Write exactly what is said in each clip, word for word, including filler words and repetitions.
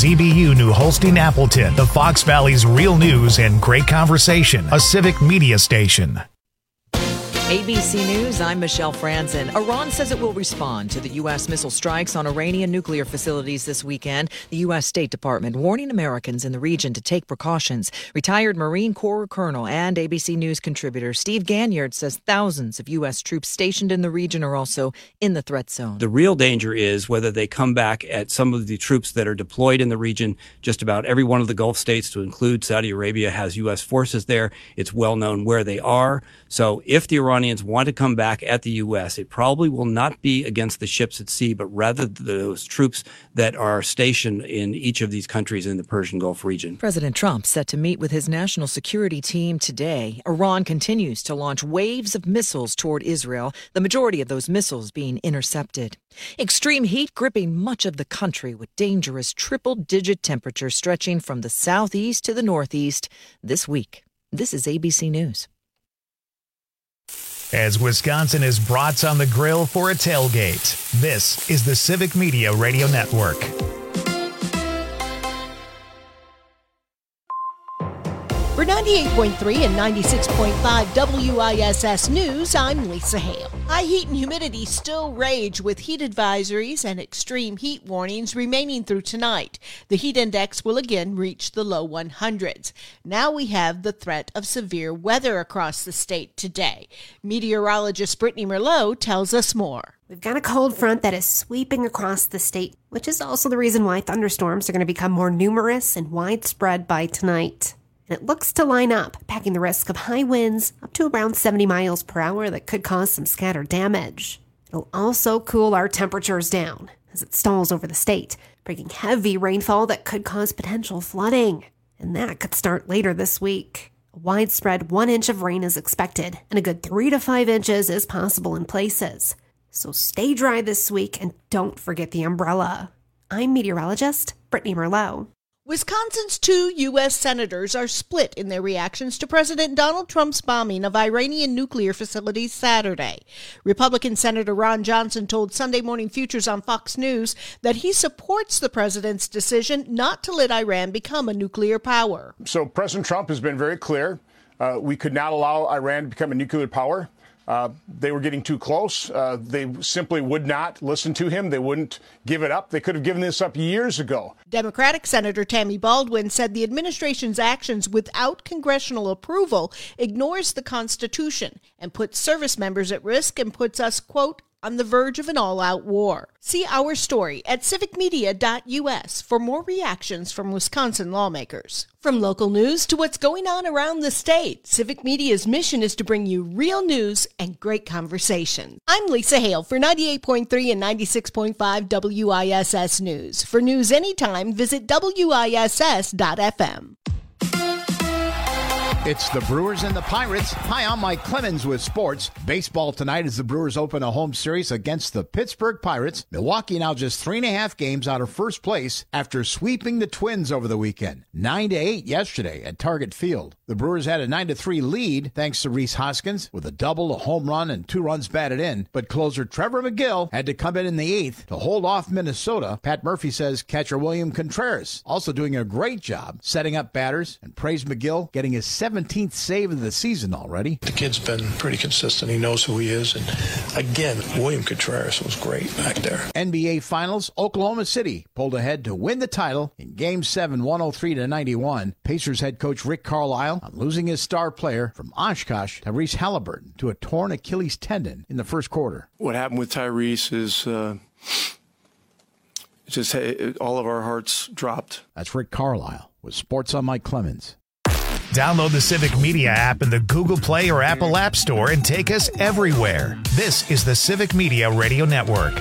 Z B U New Holstein Appleton, the Fox Valley's real news and great conversation, a civic media station. A B C News, I'm Michelle Franzen. Iran says it will respond to the U S missile strikes on Iranian nuclear facilities this weekend. The U S State Department warning Americans in the region to take precautions. Retired Marine Corps Colonel and A B C News contributor Steve Ganyard says thousands of U S troops stationed in the region are also in the threat zone. The real danger is whether they come back at some of the troops that are deployed in the region. Just about every one of the Gulf states, to include Saudi Arabia, has U S forces there. It's well known where they are. So if the Iranians want to come back at the U S, it probably will not be against the ships at sea, but rather those troops that are stationed in each of these countries in the Persian Gulf region. President Trump set to meet with his national security team today. Iran continues to launch waves of missiles toward Israel, the majority of those missiles being intercepted. Extreme heat gripping much of the country with dangerous triple-digit temperatures stretching from the southeast to the northeast this week. This is A B C News. As Wisconsin is brats on the grill for a tailgate, this is the Civic Media Radio Network. For ninety-eight point three and ninety-six point five W I S S News, I'm Lisa Hale. High heat and humidity still rage with heat advisories and extreme heat warnings remaining through tonight. The heat index will again reach the low one hundreds. Now we have the threat of severe weather across the state today. Meteorologist Brittany Merlot tells us more. We've got a cold front that is sweeping across the state, which is also the reason why thunderstorms are going to become more numerous and widespread by tonight. And it looks to line up, packing the risk of high winds up to around seventy miles per hour that could cause some scattered damage. It'll also cool our temperatures down as it stalls over the state, bringing heavy rainfall that could cause potential flooding. And that could start later this week. A widespread one inch of rain is expected, and a good three to five inches is possible in places. So stay dry this week and don't forget the umbrella. I'm meteorologist Brittany Merlot. Wisconsin's two U S senators are split in their reactions to President Donald Trump's bombing of Iranian nuclear facilities Saturday. Republican Senator Ron Johnson told Sunday Morning Futures on Fox News that he supports the president's decision not to let Iran become a nuclear power. So President Trump has been very clear. Uh, we could not allow Iran to become a nuclear power. Uh, they were getting too close. Uh, they simply would not listen to him. They wouldn't give it up. They could have given this up years ago. Democratic Senator Tammy Baldwin said the administration's actions without congressional approval ignores the Constitution and puts service members at risk and puts us, quote, on the verge of an all-out war. See our story at civic media dot U S for more reactions from Wisconsin lawmakers. From local news to what's going on around the state, Civic Media's mission is to bring you real news and great conversation. I'm Lisa Hale for ninety-eight point three and ninety-six point five W I S S News. For news anytime, visit W I S S dot F M. It's the Brewers and the Pirates. Hi, I'm Mike Clemens with sports. Baseball tonight as the Brewers open a home series against the Pittsburgh Pirates. Milwaukee now just three and a half games out of first place after sweeping the Twins over the weekend. Nine to eight yesterday at Target Field. The Brewers had a nine to three lead thanks to Rhys Hoskins with a double, a home run, and two runs batted in. But closer Trevor McGill had to come in in the eighth to hold off Minnesota. Pat Murphy says catcher William Contreras also doing a great job setting up batters, and praised McGill getting his seventeenth save of the season already. The kid's been pretty consistent. He knows who he is. And again, William Contreras was great back there. N B A Finals, Oklahoma City pulled ahead to win the title in Game seven, one oh three to ninety-one. Pacers head coach Rick Carlisle on losing his star player from Oshkosh, Tyrese Halliburton, to a torn Achilles tendon in the first quarter. What happened with Tyrese is uh, just it, all of our hearts dropped. That's Rick Carlisle with Sports on Mike Clemens. Download the Civic Media app in the Google Play or Apple App Store and take us everywhere. This is the Civic Media Radio Network.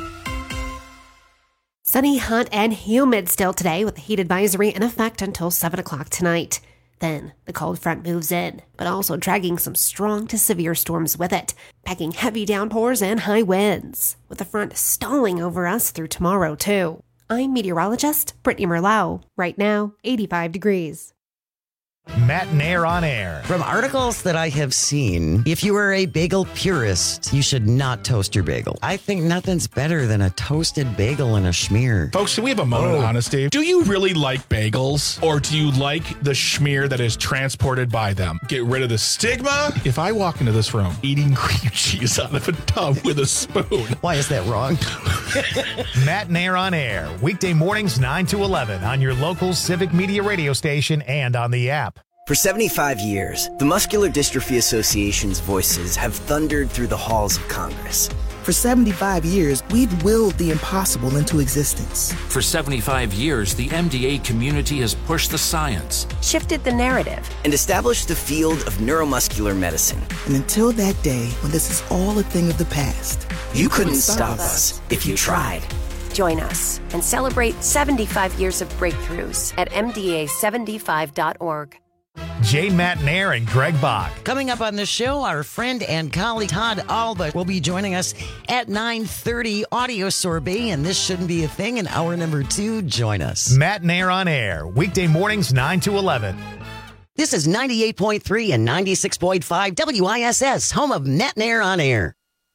Sunny, hot, and humid still today with the heat advisory in effect until seven o'clock tonight. Then the cold front moves in, but also dragging some strong to severe storms with it, packing heavy downpours and high winds, with the front stalling over us through tomorrow, too. I'm meteorologist Brittany Merlot. Right now, eighty-five degrees. Matt Nair on air. From articles that I have seen, if you are a bagel purist, you should not toast your bagel. I think nothing's better than a toasted bagel and a schmear. Folks, can we have a moment oh. of honesty? Do you really like bagels, or do you like the schmear that is transported by them? Get rid of the stigma. If I walk into this room eating cream cheese out of a tub with a spoon. Why is that wrong? Matt Nair on air. Weekday mornings nine to eleven on your local Civic Media radio station and on the app. For seventy-five years, the Muscular Dystrophy Association's voices have thundered through the halls of Congress. For seventy-five years, we've willed the impossible into existence. For seventy-five years, the M D A community has pushed the science, shifted the narrative, and established the field of neuromuscular medicine. And until that day, when this is all a thing of the past, you, you couldn't, couldn't stop us if you tried. Join us and celebrate seventy-five years of breakthroughs at M D A seventy-five dot org. Jay, Matt Nair, and Greg Bach. Coming up on the show, our friend and colleague Todd Alba will be joining us at nine thirty. Audio Sorbet, and this shouldn't be a thing. In hour number two, join us. Matt Nair on air, weekday mornings nine to eleven. This is ninety-eight point three and ninety-six point five W I S S, home of Matt Nair on air.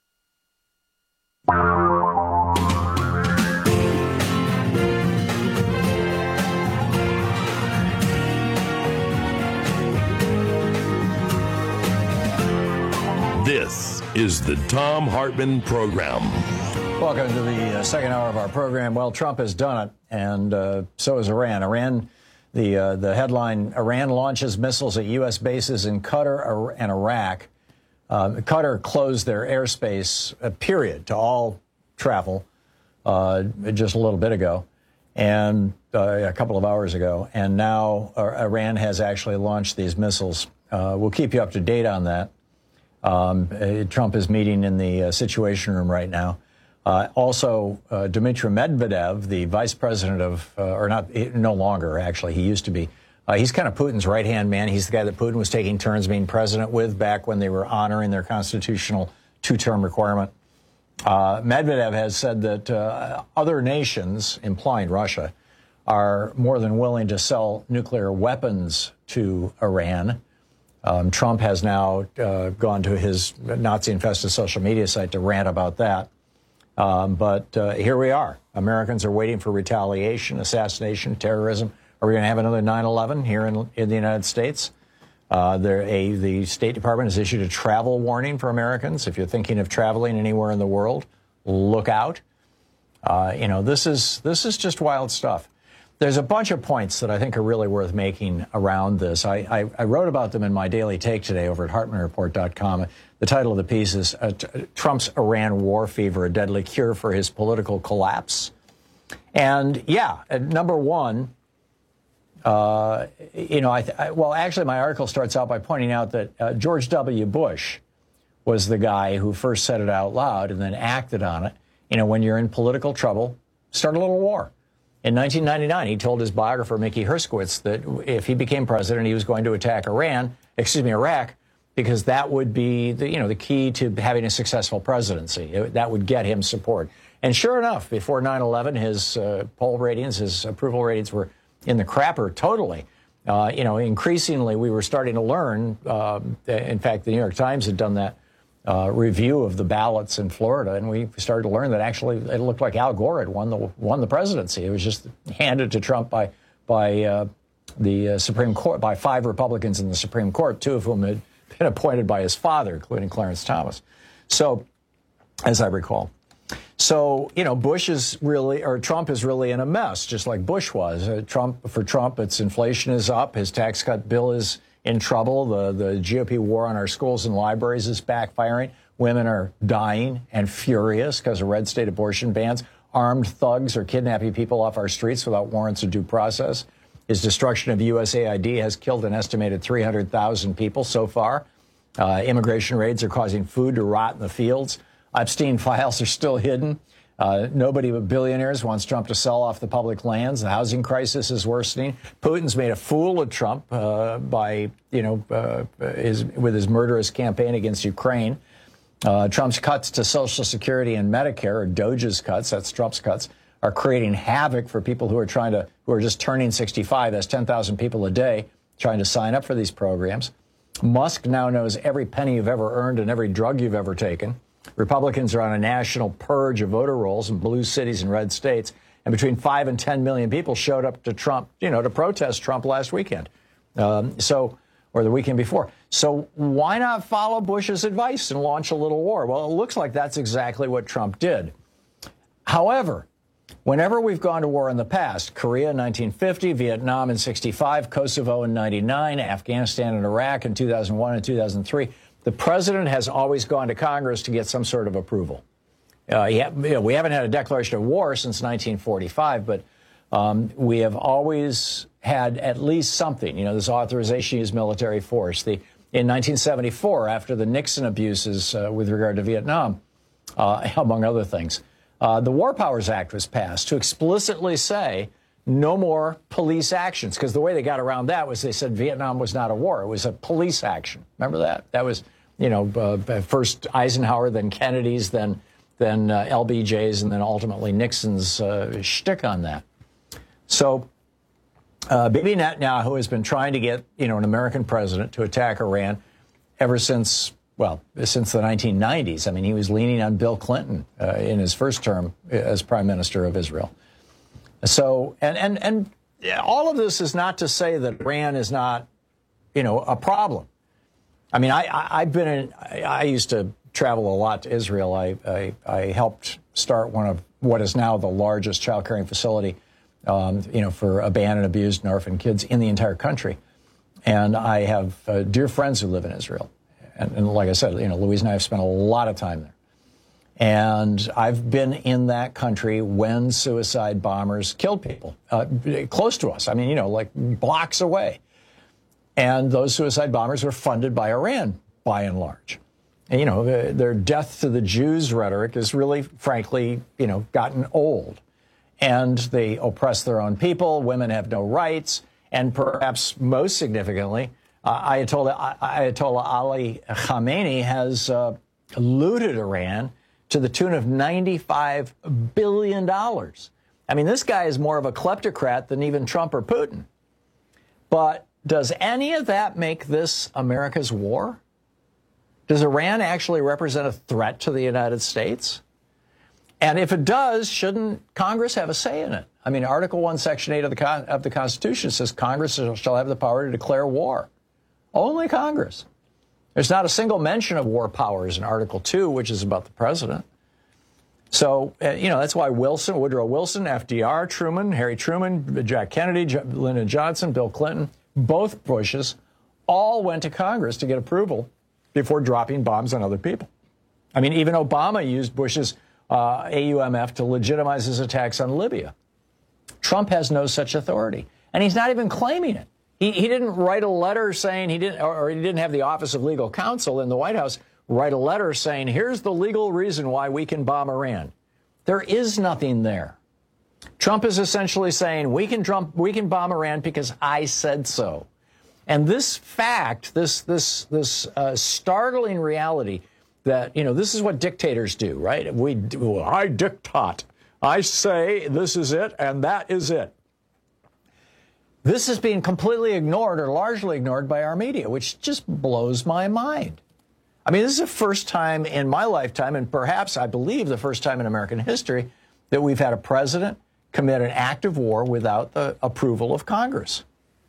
This is the Thom Hartmann Program. Welcome to the uh, second hour of our program. Well, Trump has done it, and uh, so has Iran. Iran, the uh, the headline, Iran launches missiles at U S bases in Qatar and Iraq. Uh, Qatar closed their airspace, uh, period, to all travel uh, just a little bit ago, and uh, a couple of hours ago. And now uh, Iran has actually launched these missiles. Uh, we'll keep you up to date on that. Um, uh, Trump is meeting in the uh, Situation Room right now. Uh, also, uh, Dmitry Medvedev, the vice president of, uh, or not, no longer, actually, he used to be. Uh, he's kind of Putin's right-hand man. He's the guy that Putin was taking turns being president with back when they were honoring their constitutional two-term requirement. Uh, Medvedev has said that uh, other nations, implying Russia, are more than willing to sell nuclear weapons to Iran. Um, Trump has now uh, gone to his Nazi-infested social media site to rant about that. Um, but uh, here we are. Americans are waiting for retaliation, assassination, terrorism. Are we going to have another nine eleven here in, in the United States? Uh, there, a, the State Department has issued a travel warning for Americans. If you're thinking of traveling anywhere in the world, look out. Uh, you know, this is this is just wild stuff. There's a bunch of points that I think are really worth making around this. I, I, I wrote about them in my daily take today over at Hartmann Report dot com. The title of the piece is uh, Trump's Iran War Fever, a Deadly Cure for His Political Collapse. And, yeah, uh, number one, uh, you know, I, th- I well, actually, my article starts out by pointing out that uh, George W. Bush was the guy who first said it out loud and then acted on it. You know, when you're in political trouble, start a little war. In nineteen ninety-nine, he told his biographer, Mickey Herskowitz, that if he became president, he was going to attack Iran, excuse me, Iraq, because that would be the, you know, the key to having a successful presidency. It, that would get him support. And sure enough, before nine eleven, his uh, poll ratings, his approval ratings were in the crapper totally. Uh, you know, increasingly, we were starting to learn. Um, in fact, the New York Times had done that Uh, review of the ballots in Florida, and we started to learn that actually it looked like Al Gore had won the won the presidency. It was just handed to Trump by by uh, the uh, Supreme Court, by five Republicans in the Supreme Court, two of whom had been appointed by his father, including Clarence Thomas. So, as I recall, so you know, Bush is really, or Trump is really in a mess, just like Bush was. Uh, Trump for Trump, its inflation is up, his tax cut bill is in trouble. The, the G O P war on our schools and libraries is backfiring. Women are dying and furious because of red state abortion bans. Armed thugs are kidnapping people off our streets without warrants of due process. His destruction of U S A I D has killed an estimated three hundred thousand people so far. Uh, immigration raids are causing food to rot in the fields. Epstein files are still hidden. Uh, nobody but billionaires wants Trump to sell off the public lands. The housing crisis is worsening. Putin's made a fool of Trump uh, by, you know, uh, his, with his murderous campaign against Ukraine. Uh, Trump's cuts to Social Security and Medicare, or Doge's cuts, that's Trump's cuts, are creating havoc for people who are trying to, who are just turning sixty-five. That's ten thousand people a day trying to sign up for these programs. Musk now knows every penny you've ever earned and every drug you've ever taken. Republicans are on a national purge of voter rolls in blue cities and red states. And between five and ten million people showed up to Trump, you know, to protest Trump last weekend. Um, so, or the weekend before. So why not follow Bush's advice and launch a little war? Well, it looks like that's exactly what Trump did. However, whenever we've gone to war in the past, Korea in nineteen fifty, Vietnam in sixty-five, Kosovo in ninety-nine, Afghanistan and Iraq in two thousand one and two thousand three, the president has always gone to Congress to get some sort of approval. Uh, yeah, you know, we haven't had a declaration of war since nineteen forty-five, but um, we have always had at least something, you know, this authorization to use military force. The, in nineteen seventy-four, after the Nixon abuses uh, with regard to Vietnam, uh, among other things, Uh, the War Powers Act was passed to explicitly say no more police actions, because the way they got around that was they said Vietnam was not a war. It was a police action. Remember that? That was, you know, uh, first Eisenhower, then Kennedy's, then then uh, L B J's, and then ultimately Nixon's uh, shtick on that. So uh, Bibi Netanyahu has been trying to get, you know, an American president to attack Iran ever since, well, since the nineteen nineties. I mean, he was leaning on Bill Clinton uh, in his first term as prime minister of Israel. So, and, and, and all of this is not to say that Iran is not, you know, a problem. I mean, I, I, I've been in, I, I used to travel a lot to Israel. I, I, I helped start one of what is now the largest child caring facility, um, you know, for abandoned, abused, and orphaned kids in the entire country. And I have uh, dear friends who live in Israel. And, and like I said, you know, Louise and I have spent a lot of time there. And I've been in that country when suicide bombers killed people uh, close to us. I mean, you know, like blocks away. And those suicide bombers were funded by Iran, by and large. And, you know, the, their death to the Jews rhetoric has really, frankly, you know, gotten old. And they oppress their own people. Women have no rights. And perhaps most significantly, uh, Ayatollah, Ayatollah Ali Khamenei has uh, looted Iran to the tune of ninety-five billion dollars. I mean, this guy is more of a kleptocrat than even Trump or Putin. But does any of that make this America's war? Does Iran actually represent a threat to the United States? And if it does, shouldn't Congress have a say in it? I mean, Article one, Section eight of the, Con- of the Constitution says Congress shall have the power to declare war. Only Congress. There's not a single mention of war powers in Article two, which is about the president. So, uh, you know, that's why Wilson, Woodrow Wilson, F D R, Truman, Harry Truman, Jack Kennedy, J- Lyndon Johnson, Bill Clinton, both Bushes, all went to Congress to get approval before dropping bombs on other people. I mean, even Obama used Bush's uh, A U M F to legitimize his attacks on Libya. Trump has no such authority, and he's not even claiming it. He, he didn't write a letter saying he didn't, or, or he didn't have the Office of Legal Counsel in the White House write a letter saying, here's the legal reason why we can bomb Iran. There is nothing there. Trump is essentially saying we can Trump, we can bomb Iran because I said so. And this fact, this this this uh, startling reality that, you know, this is what dictators do, right? We do, I dictate. I say this is it and that is it. This is being completely ignored or largely ignored by our media, which just blows my mind. I mean, this is the first time in my lifetime, and perhaps I believe the first time in American history, that we've had a president commit an act of war without the approval of Congress.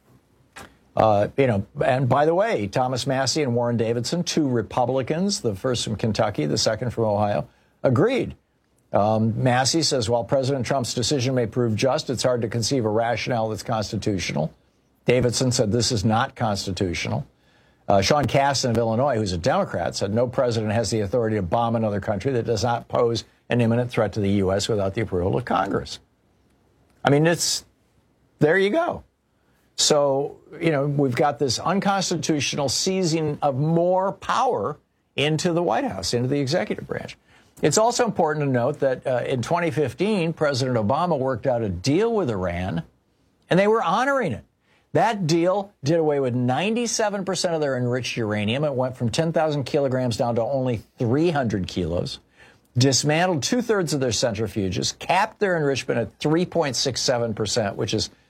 Uh, you know, and by the way, Thomas Massie and Warren Davidson, two Republicans, the first from Kentucky, the second from Ohio, agreed. Um, Massie says, while President Trump's decision may prove just, it's hard to conceive a rationale that's constitutional. Davidson said this is not constitutional. Uh, Sean Casten of Illinois, who's a Democrat, said no president has the authority to bomb another country that does not pose an imminent threat to the U S without the approval of Congress. I mean, it's, there you go. So, you know, we've got this unconstitutional seizing of more power into the White House, into the executive branch. It's also important to note that uh, in twenty fifteen, President Obama worked out a deal with Iran, and they were honoring it. That deal did away with ninety-seven percent of their enriched uranium. It went from ten thousand kilograms down to only three hundred kilos, dismantled two-thirds of their centrifuges, capped their enrichment at three point six seven percent, which is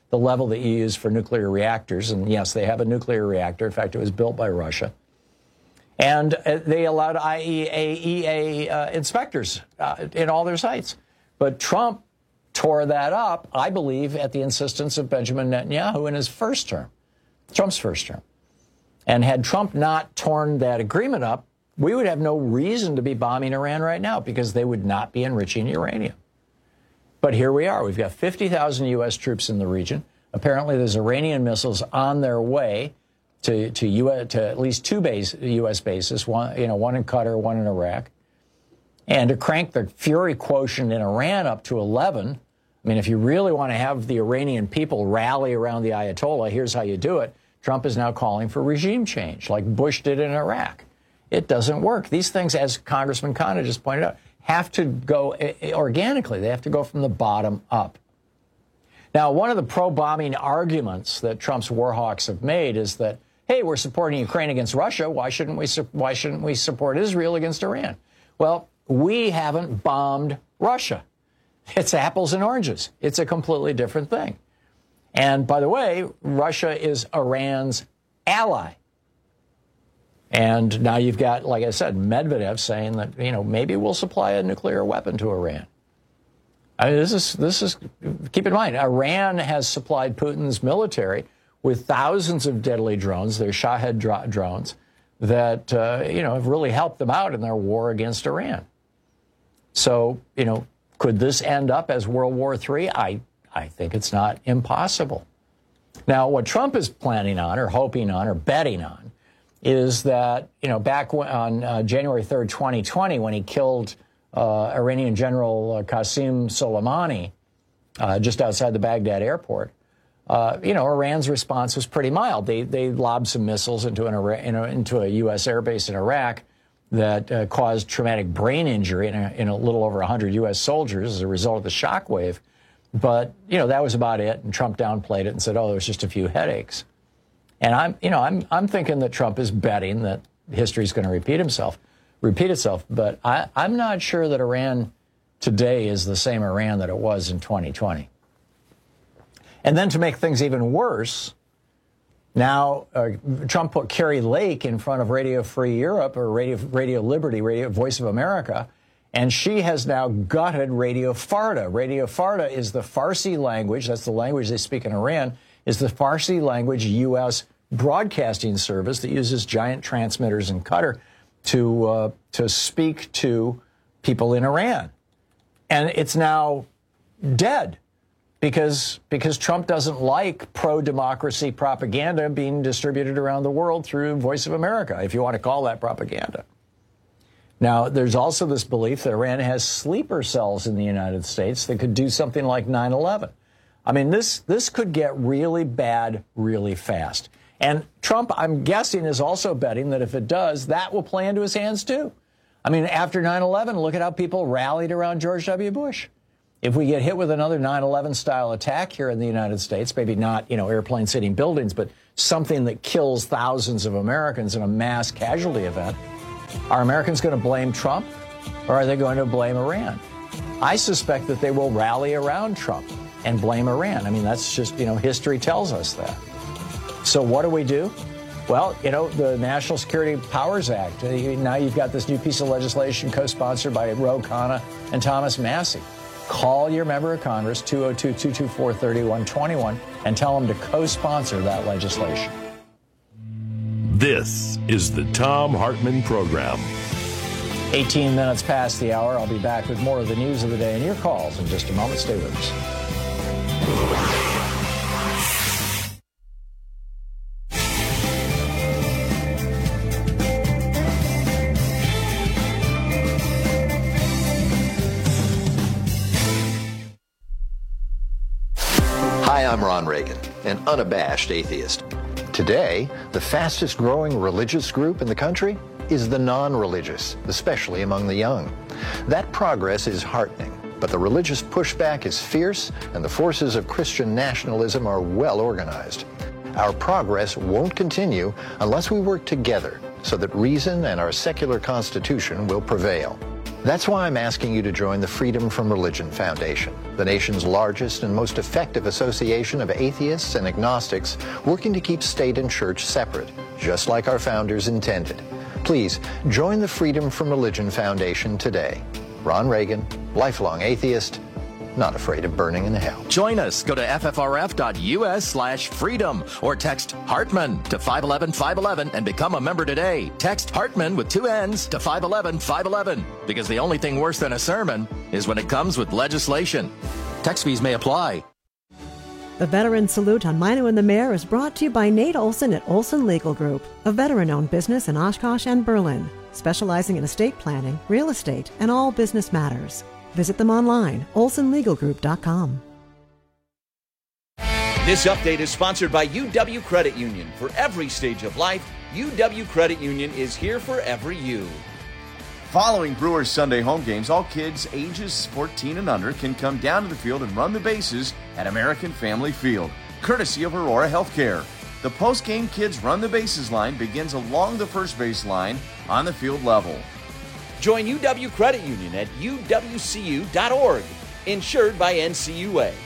the level that you use for nuclear reactors. And yes, they have a nuclear reactor. In fact, it was built by Russia. And uh, they allowed I A E A uh, inspectors uh, in all their sites. But Trump tore that up, I believe, at the insistence of Benjamin Netanyahu in his first term, Trump's first term. And had Trump not torn that agreement up, we would have no reason to be bombing Iran right now because they would not be enriching uranium. But here we are. We've got fifty thousand U S troops in the region. Apparently, there's Iranian missiles on their way to to, U S, to at least two base, U S bases, one, you know, one in Qatar, one in Iraq. And to crank the fury quotient in Iran up to eleven, I mean, if you really want to have the Iranian people rally around the Ayatollah, here's how you do it. Trump is now calling for regime change, like Bush did in Iraq. It doesn't work. These things, as Congressman Khanna just pointed out, have to go organically. They have to go from the bottom up. Now, one of the pro-bombing arguments that Trump's war hawks have made is that, hey, we're supporting Ukraine against Russia. Why shouldn't we, why shouldn't we support Israel against Iran? Well, we haven't bombed Russia. It's apples and oranges. It's a completely different thing. And by the way, Russia is Iran's ally. And now you've got, like I said, Medvedev saying that, you know, maybe we'll supply a nuclear weapon to Iran. I mean, this is, this is, keep in mind, Iran has supplied Putin's military with thousands of deadly drones, their Shahed dro- drones, that, uh, you know, have really helped them out in their war against Iran. So, you know, could this end up as World War Three? I, I think it's not impossible. Now, what Trump is planning on or hoping on or betting on is that, you know, back on uh, January third, twenty twenty, when he killed uh, Iranian General uh, Qasem Soleimani uh, just outside the Baghdad airport, uh, you know, Iran's response was pretty mild. They they lobbed some missiles into an Ira- you know, into a U S airbase in Iraq that uh, caused traumatic brain injury in a, in a little over one hundred U S soldiers as a result of the shock wave. But, you know, that was about it. And Trump downplayed it and said, oh, there's just a few headaches. And I'm, you know, I'm, I'm thinking that Trump is betting that history is going to repeat himself, repeat itself. But I, I'm not sure that Iran today is the same Iran that it was in twenty twenty. And then to make things even worse, now uh, Trump put Carrie Lake in front of Radio Free Europe or Radio, Radio Liberty, Radio Voice of America, and she has now gutted Radio Farda. Radio Farda is the Farsi language, that's the language they speak in Iran, is the Farsi language U S broadcasting service that uses giant transmitters in Qatar to uh, to speak to people in Iran. And it's now dead because because Trump doesn't like pro-democracy propaganda being distributed around the world through Voice of America, if you want to call that propaganda. Now, there's also this belief that Iran has sleeper cells in the United States that could do something like nine eleven. I mean, this this could get really bad really fast. And Trump, I'm guessing, is also betting that if it does, that will play into his hands, too. I mean, after nine eleven, look at how people rallied around George W. Bush. If we get hit with another nine eleven style attack here in the United States, maybe not, you know, airplanes hitting buildings, but something that kills thousands of Americans in a mass casualty event, are Americans going to blame Trump or are they going to blame Iran? I suspect that they will rally around Trump and blame Iran. I mean, that's just, you know, history tells us that. So what do we do? Well, you know, the National Security Powers Act. Now you've got this new piece of legislation co-sponsored by Ro Khanna and Thomas Massie. Call your member of Congress, two oh two, two two four, three one two one, and tell them to co-sponsor that legislation. This is the Thom Hartmann Program. eighteen minutes past the hour. I'll be back with more of the news of the day and your calls in just a moment. Stay with us. Hi, I'm Ron Reagan, an unabashed atheist. Today, the fastest growing religious group in the country is the non-religious, especially among the young. That progress is heartening, but the religious pushback is fierce and the forces of Christian nationalism are well organized. Our progress won't continue unless we work together so that reason and our secular constitution will prevail. That's why I'm asking you to join the Freedom from Religion Foundation, the nation's largest and most effective association of atheists and agnostics working to keep state and church separate, just like our founders intended. Please join the Freedom from Religion Foundation today. Ron Reagan, lifelong atheist, not afraid of burning in hell. Join us. Go to ffrf.us slash freedom or text Hartman to five one one five one one and become a member today. Text Hartman with two N's to five one one five one one because the only thing worse than a sermon is when it comes with legislation. Text fees may apply. The Veteran Salute on Mino and the Mayor is brought to you by Nate Olson at Olson Legal Group, a veteran-owned business in Oshkosh and Berlin, specializing in estate planning, real estate, and all business matters. Visit them online, olson legal group dot com. This update is sponsored by U W Credit Union. For every stage of life, U W Credit Union is here for every you. Following Brewers Sunday home games, all kids ages fourteen and under can come down to the field and run the bases at American Family Field, courtesy of Aurora Healthcare. The post-game Kids Run the Bases line begins along the first base line on the field level. Join U W Credit Union at u w c u dot org, insured by N C U A.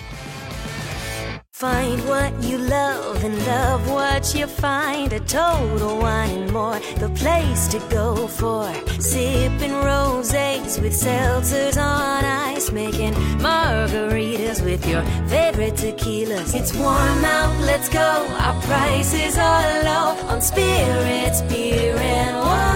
Find what you love and love what you find. A Total Wine and More, the place to go for sipping rosés with seltzers on ice, making margaritas with your favorite tequilas. It's warm out, let's go. Our prices are low on spirits, beer, and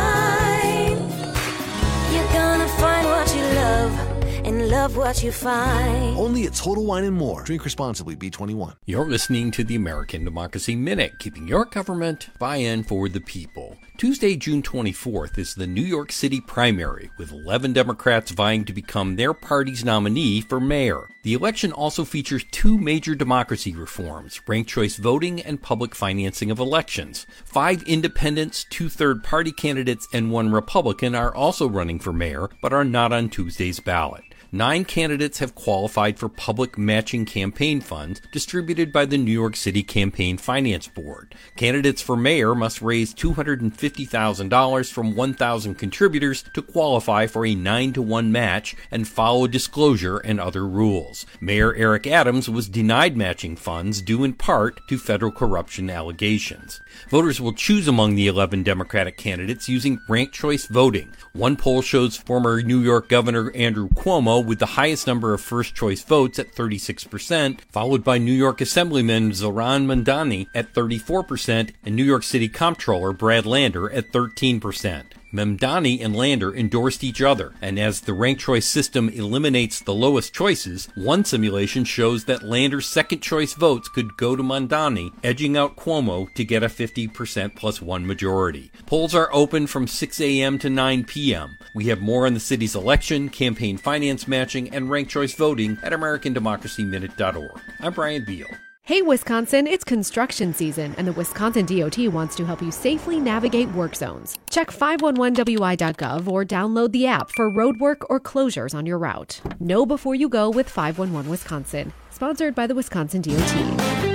wine. You're gonna find what you love and love what you find. Only at Total Wine and More. Drink responsibly. B twenty-one. You're listening to the American Democracy Minute, keeping your government by-in for the people. Tuesday, June twenty-fourth is the New York City primary, with eleven Democrats vying to become their party's nominee for mayor. The election also features two major democracy reforms, ranked choice voting and public financing of elections. Five independents, two third-party candidates, and one Republican are also running for mayor, but are not on Tuesday's ballot. Nine candidates have qualified for public matching campaign funds distributed by the New York City Campaign Finance Board. Candidates for mayor must raise two hundred fifty thousand dollars from one thousand contributors to qualify for a nine to one match and follow disclosure and other rules. Mayor Eric Adams was denied matching funds due in part to federal corruption allegations. Voters will choose among the eleven Democratic candidates using ranked choice voting. One poll shows former New York Governor Andrew Cuomo with the highest number of first-choice votes at thirty-six percent, followed by New York Assemblyman Zohran Mamdani at thirty-four percent and New York City Comptroller Brad Lander at thirteen percent. Mamdani and Lander endorsed each other, and as the ranked choice system eliminates the lowest choices, one simulation shows that Lander's second-choice votes could go to Mamdani, edging out Cuomo to get a fifty percent plus one majority. Polls are open from six a.m. to nine p.m. We have more on the city's election, campaign finance matching, and ranked choice voting at american democracy minute dot org. I'm Brian Beal. Hey Wisconsin, it's construction season, and the Wisconsin D O T wants to help you safely navigate work zones. Check five one one w i dot gov or download the app for roadwork or closures on your route. Know before you go with five one one Wisconsin, sponsored by the Wisconsin D O T.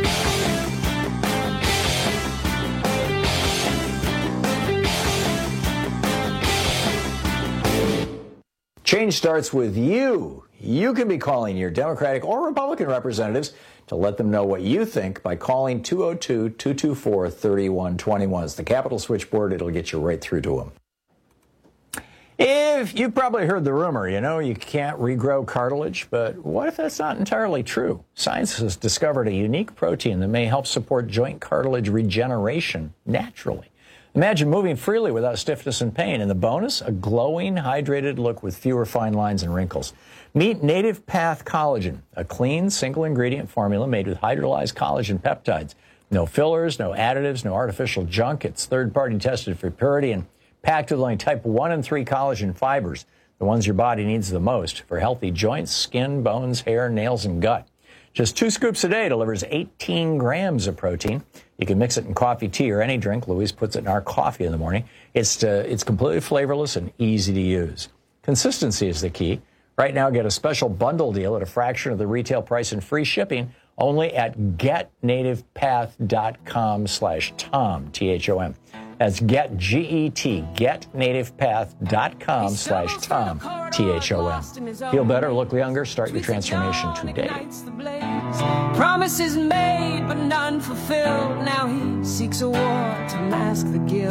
Change starts with you. You can be calling your Democratic or Republican representatives to let them know what you think by calling two oh two, two two four, three one two one. It's the Capitol switchboard. It'll get you right through to them. If you've probably heard the rumor, you know, you can't regrow cartilage, but what if that's not entirely true? Science has discovered a unique protein that may help support joint cartilage regeneration naturally. Imagine moving freely without stiffness and pain. And the bonus, a glowing, hydrated look with fewer fine lines and wrinkles. Meet Native Path Collagen, a clean, single-ingredient formula made with hydrolyzed collagen peptides. No fillers, no additives, no artificial junk. It's third-party tested for purity and packed with only type one and three collagen fibers, the ones your body needs the most for healthy joints, skin, bones, hair, nails, and gut. Just two scoops a day delivers eighteen grams of protein. You can mix it in coffee, tea, or any drink. Louise puts it in our coffee in the morning. It's uh, it's completely flavorless and easy to use. Consistency is the key. Right now, get a special bundle deal at a fraction of the retail price and free shipping only at get native path dot com slash Tom, T H O M. That's get, G E T, getnativepath.com slash Tom, T H O M. Feel better, look younger, start your transformation today. Promises made, but none fulfilled. Now he seeks a war to mask the guilt.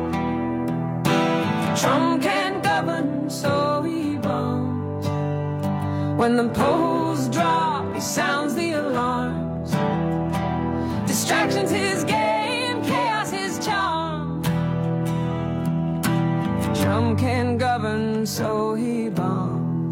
Trump can't govern, so he bombs. When the polls drop, he sounds the alarms. Distractions his game, chaos his charm. Trump can't govern, so he bombs.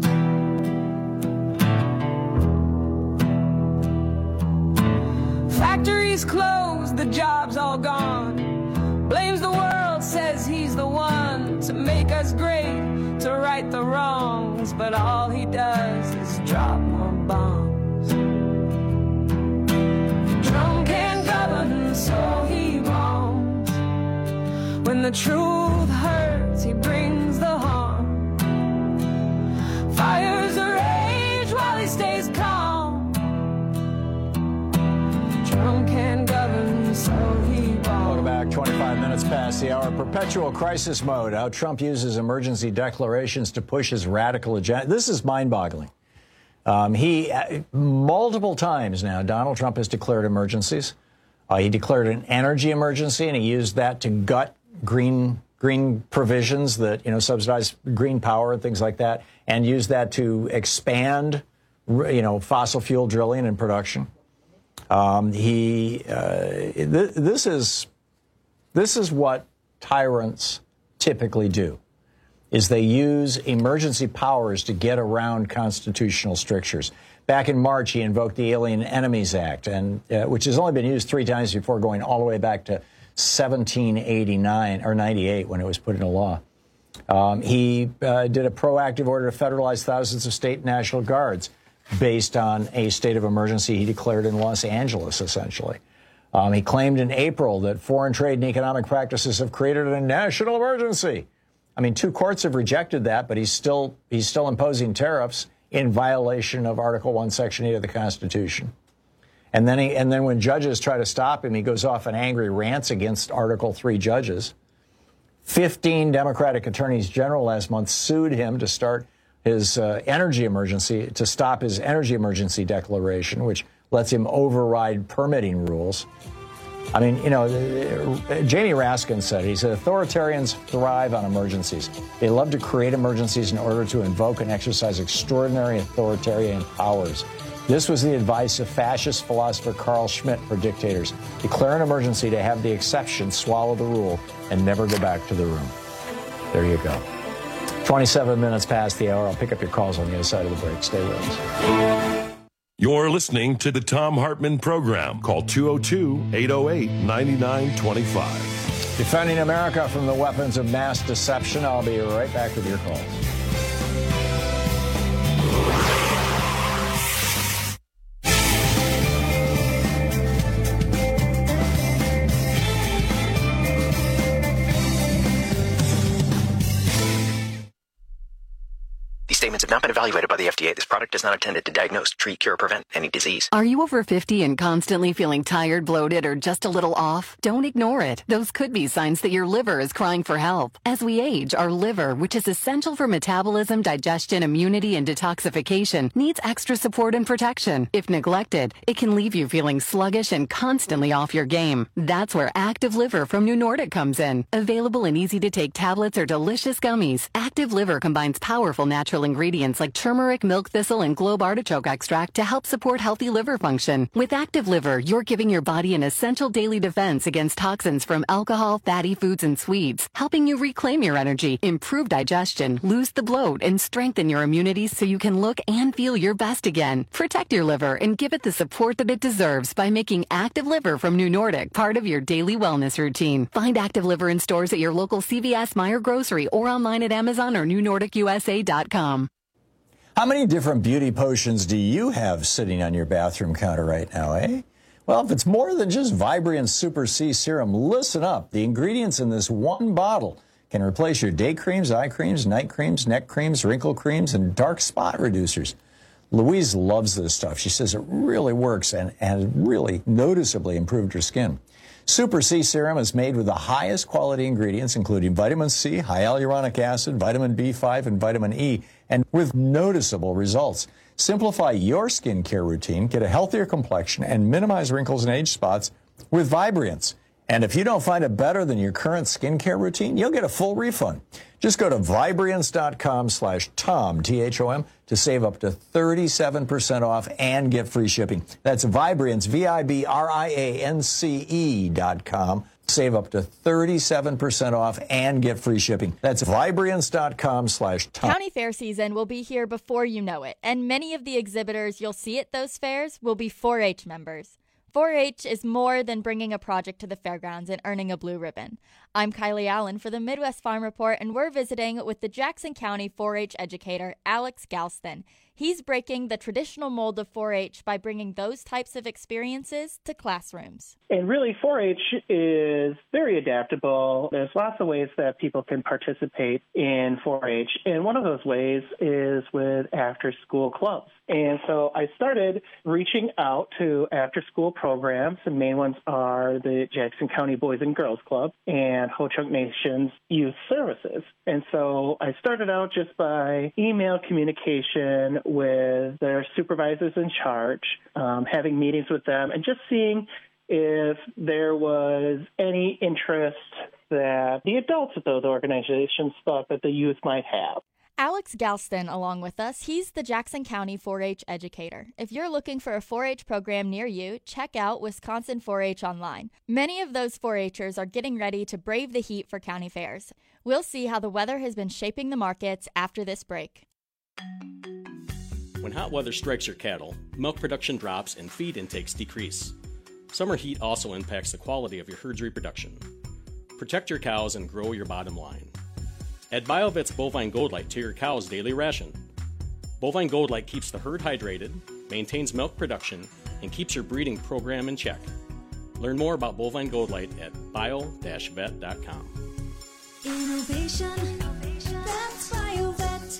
Factories closed, the jobs all gone. Blames the world, says he's the one to make us great, to right the wrongs. But all he does is drop more bombs. Trump can't govern, so he bombs. When the truth hurts, he brings the harm. Fires a rage while he stays calm. Trump can't govern, so he bombs. Welcome back. twenty-five minutes past the hour. Perpetual crisis mode. How Trump uses emergency declarations to push his radical agenda. This is mind-boggling. Um, he, uh, multiple times now, Donald Trump has declared emergencies. Uh, he declared an energy emergency, and he used that to gut green green provisions that, you know, subsidize green power and things like that, and used that to expand, you know, fossil fuel drilling and production. Um, he, uh, th this is, this is what tyrants typically do, is they use emergency powers to get around constitutional strictures. Back in March, he invoked the Alien Enemies Act, and uh, which has only been used three times before, going all the way back to seventeen eighty-nine or ninety-eight when it was put into law. Um, he uh, did a proactive order to federalize thousands of state and national guards based on a state of emergency he declared in Los Angeles, essentially. Um, he claimed in April that foreign trade and economic practices have created a national emergency. I mean, two courts have rejected that, but he's still he's still imposing tariffs in violation of Article One, Section Eight of the Constitution. And then he and then when judges try to stop him, he goes off on angry rants against Article Three judges. Fifteen Democratic attorneys general last month sued him to start his uh, energy emergency, to stop his energy emergency declaration, which lets him override permitting rules. I mean, you know, Jamie Raskin said, he said, authoritarians thrive on emergencies. They love to create emergencies in order to invoke and exercise extraordinary authoritarian powers. This was the advice of fascist philosopher Carl Schmitt for dictators. Declare an emergency to have the exception swallow the rule and never go back to the room. There you go. twenty-seven minutes past the hour. I'll pick up your calls on the other side of the break. Stay with us. You're listening to the Tom Hartman Program. Call two oh two, eight oh eight, nine nine two five. Defending America from the weapons of mass deception. I'll be right back with your calls. Statements have not been evaluated by the F D A. This product is not intended to diagnose, treat, cure, or prevent any disease. Are you over fifty and constantly feeling tired, bloated, or just a little off? Don't ignore it. Those could be signs that your liver is crying for help. As we age, our liver, which is essential for metabolism, digestion, immunity, and detoxification, needs extra support and protection. If neglected, it can leave you feeling sluggish and constantly off your game. That's where Active Liver from New Nordic comes in. Available in easy-to-take tablets or delicious gummies, Active Liver combines powerful natural ingredients like turmeric, milk thistle, and globe artichoke extract to help support healthy liver function. With Active Liver, you're giving your body an essential daily defense against toxins from alcohol, fatty foods, and sweets, helping you reclaim your energy, improve digestion, lose the bloat, and strengthen your immunity so you can look and feel your best again. Protect your liver and give it the support that it deserves by making Active Liver from New Nordic part of your daily wellness routine. Find Active Liver in stores at your local C V S, Meijer Grocery, or online at Amazon or New Nordic U S A dot com. How many different beauty potions do you have sitting on your bathroom counter right now, eh? Well, if it's more than just Vibriant Super C Serum, listen up. The ingredients in this one bottle can replace your day creams, eye creams, night creams, neck creams, wrinkle creams, and dark spot reducers. Louise loves this stuff. She says it really works and, and really noticeably improved her skin. Super C Serum is made with the highest quality ingredients, including vitamin C, hyaluronic acid, vitamin B five, and vitamin E, and with noticeable results. Simplify your skincare routine, get a healthier complexion, and minimize wrinkles and age spots with Vibrance. And if you don't find it better than your current skincare routine, you'll get a full refund. Just go to Vibrance.com slash Tom, T H O M, to save up to thirty-seven percent off and get free shipping. That's Vibrance, V I B R I A N C E dot com. Save up to thirty-seven percent off and get free shipping. That's Vibrance.com slash Tom. County Fair season will be here before you know it, and many of the exhibitors you'll see at those fairs will be four H members. four H is more than bringing a project to the fairgrounds and earning a blue ribbon. I'm Kylie Allen for the Midwest Farm Report, and we're visiting with the Jackson County four H educator, Alex Galston. He's breaking the traditional mold of four H by bringing those types of experiences to classrooms. And really, four H is very adaptable. There's lots of ways that people can participate in four H, and one of those ways is with after-school clubs. And so I started reaching out to after-school programs. The main ones are the Jackson County Boys and Girls Club and Ho-Chunk Nation's Youth Services. And so I started out just by email communication with their supervisors in charge, um, having meetings with them, and just seeing if there was any interest that the adults at those organizations thought that the youth might have. Alex Galston along with us. He's the Jackson County four H educator. If you're looking for a four H program near you, check out Wisconsin four H online. Many of those four H'ers are getting ready to brave the heat for county fairs. We'll see how the weather has been shaping the markets after this break. When hot weather strikes your cattle, milk production drops and feed intakes decrease. Summer heat also impacts the quality of your herd's reproduction. Protect your cows and grow your bottom line. Add BioVet's Bovine Gold Light to your cow's daily ration. Bovine Gold Light keeps the herd hydrated, maintains milk production, and keeps your breeding program in check. Learn more about Bovine Gold Light at bio dash vet dot com. Innovation, that's BioVet.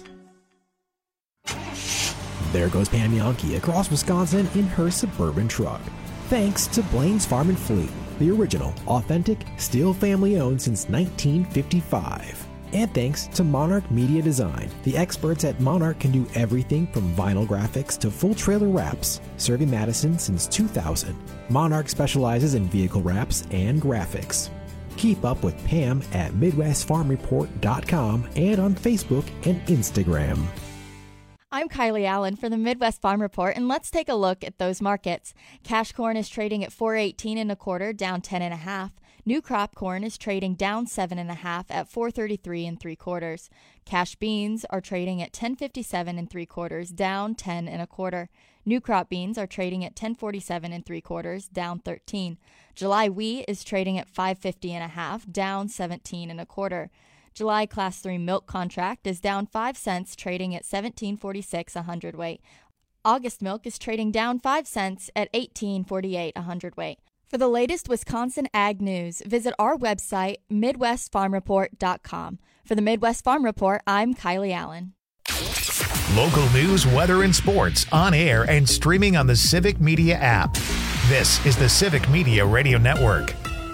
There goes Pam Yankee across Wisconsin in her Suburban truck. Thanks to Blaine's Farm and Fleet, the original, authentic, still family-owned since nineteen fifty-five. And thanks to Monarch Media Design. The experts at Monarch can do everything from vinyl graphics to full trailer wraps. Serving Madison since two thousand, Monarch specializes in vehicle wraps and graphics. Keep up with Pam at Midwest Farm Report dot com and on Facebook and Instagram. I'm Kylie Allen for the Midwest Farm Report, and let's take a look at those markets. Cash corn is trading at four eighteen and a quarter, down ten and a half. New crop corn is trading down seven and a half at four thirty-three and three quarters. Cash beans are trading at ten fifty-seven and three quarters, down ten and a quarter. New crop beans are trading at ten forty-seven and three quarters, down thirteen. July wheat is trading at five fifty and a half, down seventeen and a quarter. July class three milk contract is down five cents, trading at seventeen forty-six a hundredweight. August milk is trading down five cents at eighteen forty-eight a hundredweight. For the latest Wisconsin ag news, visit our website, Midwest Farm Report dot com. For the Midwest Farm Report, I'm Kylie Allen. Local news, weather, and sports on air and streaming on the Civic Media app. This is the Civic Media Radio Network.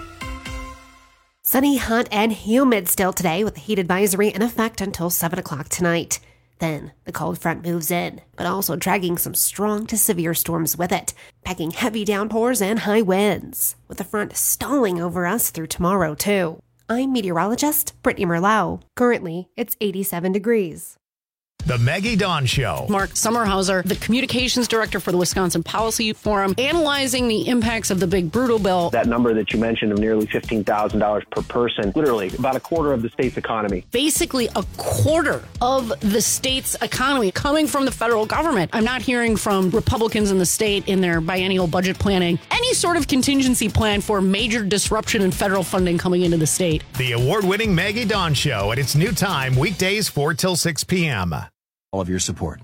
Sunny, hot, and humid still today with a heat advisory in effect until seven o'clock tonight. Then, the cold front moves in, but also dragging some strong to severe storms with it, packing heavy downpours and high winds, with the front stalling over us through tomorrow, too. I'm meteorologist Brittany Merlot. Currently, it's eighty-seven degrees. The Maggie Dawn Show. Mark Sommerhauser, the communications director for the Wisconsin Policy Forum, analyzing the impacts of the big brutal bill. That number that you mentioned of nearly fifteen thousand dollars per person, literally about a quarter of the state's economy. Basically a quarter of the state's economy coming from the federal government. I'm not hearing from Republicans in the state in their biennial budget planning any sort of contingency plan for major disruption in federal funding coming into the state. The award-winning Maggie Dawn Show at its new time, weekdays four till six p.m. All of your support.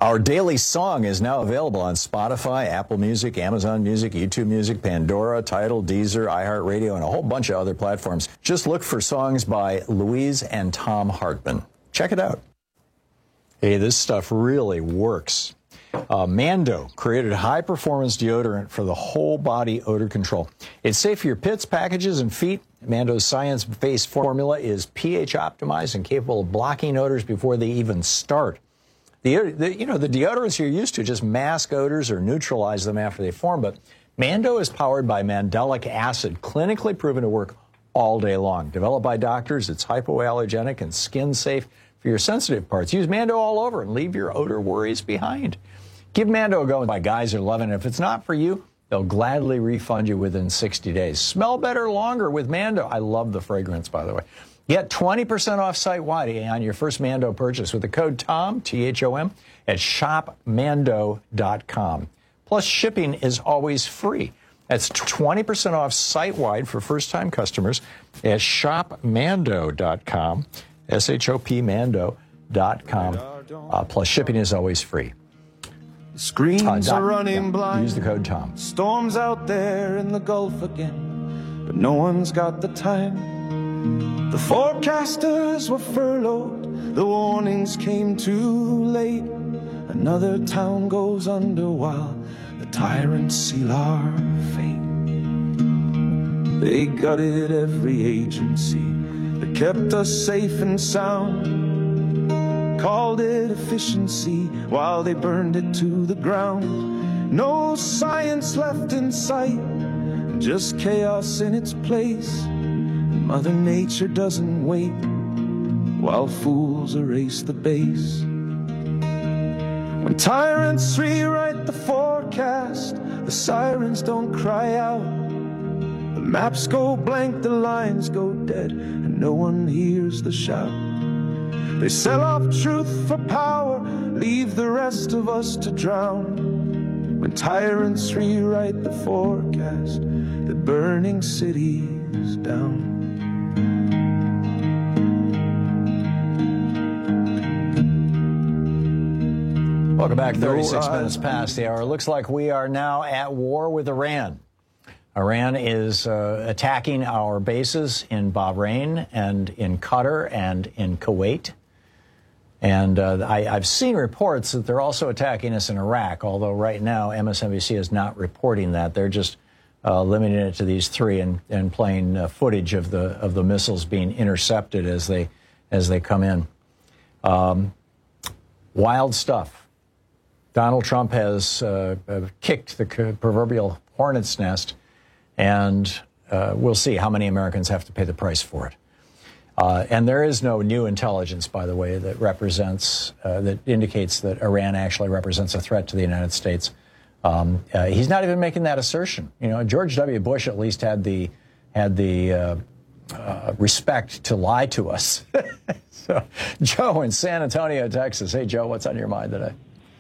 Our daily song is now available on Spotify, Apple Music, Amazon Music, YouTube Music, Pandora, Tidal, Deezer, iHeartRadio, and a whole bunch of other platforms. Just look for songs by Louise and Tom Hartman. Check it out. Hey, this stuff really works. Uh, Mando created high-performance deodorant for the whole body odor control. It's safe for your pits, packages, and feet. Mando's science-based formula is pH optimized and capable of blocking odors before they even start. The, the, you know, the deodorants you're used to just mask odors or neutralize them after they form, but Mando is powered by mandelic acid, clinically proven to work all day long. Developed by doctors, it's hypoallergenic and skin-safe for your sensitive parts. Use Mando all over and leave your odor worries behind. Give Mando a go. My guys are loving it. If it's not for you, they'll gladly refund you within sixty days. Smell better longer with Mando. I love the fragrance, by the way. Get twenty percent off site-wide on your first Mando purchase with the code TOM, T H O M, at shop mando dot com. Plus, shipping is always free. That's twenty percent off site-wide for first-time customers at shop mando dot com, S H O P mando dot com. Uh, plus, shipping is always free. Screens uh, dot, are running yeah, blind. Use the code TOM. Storms out there in the Gulf again, but no one's got the time. The forecasters were furloughed, the warnings came too late. Another town goes under while the tyrants seal our fate. They gutted every agency that kept us safe and sound, called it efficiency while they burned it to the ground. No science left in sight, just chaos in its place. Mother Nature doesn't wait while fools erase the base. When tyrants rewrite the forecast, the sirens don't cry out. The maps go blank, the lines go dead, and no one hears the shout. They sell off truth for power, leave the rest of us to drown. When tyrants rewrite the forecast, the burning city's down. Welcome back. thirty-six minutes past the hour. Looks like we are now at war with Iran. Iran is uh, attacking our bases in Bahrain and in Qatar and in Kuwait. And uh, I, I've seen reports that they're also attacking us in Iraq, although right now M S N B C is not reporting that. They're just uh, limiting it to these three and, and playing uh, footage of the of the missiles being intercepted as they as they come in. Um, wild stuff. Donald Trump has uh, uh, kicked the proverbial hornet's nest, and uh, we'll see how many Americans have to pay the price for it. Uh, and there is no new intelligence, by the way, that represents, uh, that indicates that Iran actually represents a threat to the United States. Um, uh, he's not even making that assertion. You know, George W. Bush at least had the had the uh, uh, respect to lie to us. So, Joe in San Antonio, Texas. Hey, Joe, what's on your mind today?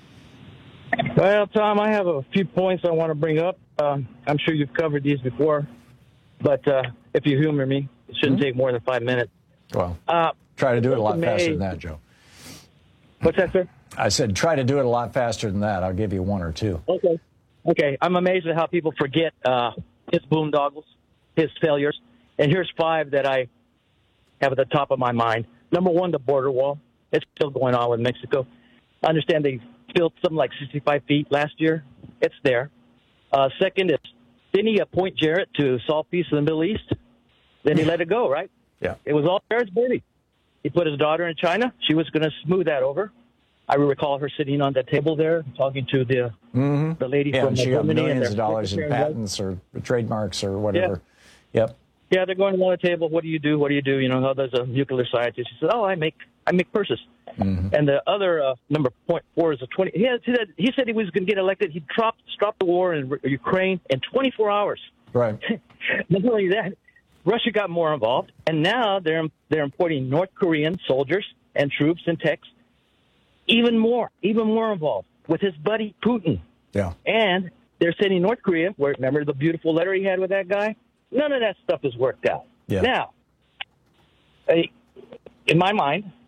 Well, Tom, I have a few points I want to bring up. Uh, I'm sure you've covered these before, but uh, if you humor me, it shouldn't mm-hmm. take more than five minutes. Well, uh, try to do it a lot faster than that, Joe. What's that, sir? I said try to do it a lot faster than that. I'll give you one or two. Okay. Okay. I'm amazed at how people forget uh, his boondoggles, his failures. And here's five that I have at the top of my mind. Number one, the border wall. It's still going on with Mexico. I understand they built something like sixty-five feet last year. It's there. Uh, second is, didn't he appoint Jarrett to solve peace in the Middle East? Then he let it go, right? Yeah. It was all Jarrett's baby. He put his daughter in China. She was going to smooth that over. I recall her sitting on that table there talking to the mm-hmm. the lady yeah, from and she Germany. got millions and of dollars in patents or trademarks or whatever. Yeah. Yep. Yeah, they're going around the table. What do you do? What do you do? You know, how there's a nuclear scientist. He said, "Oh, I make I make purses." Mm-hmm. And the other uh, number point four is a twenty. He, had, he said he said he was going to get elected. He dropped stopped the war in Ukraine in twenty-four hours. Right. Not only that, Russia got more involved, and now they're they're importing North Korean soldiers and troops and techs, even more, even more involved with his buddy Putin. Yeah. And they're sending North Korea. Where remember the beautiful letter he had with that guy? None of that stuff has worked out. Yeah. Now, in my mind,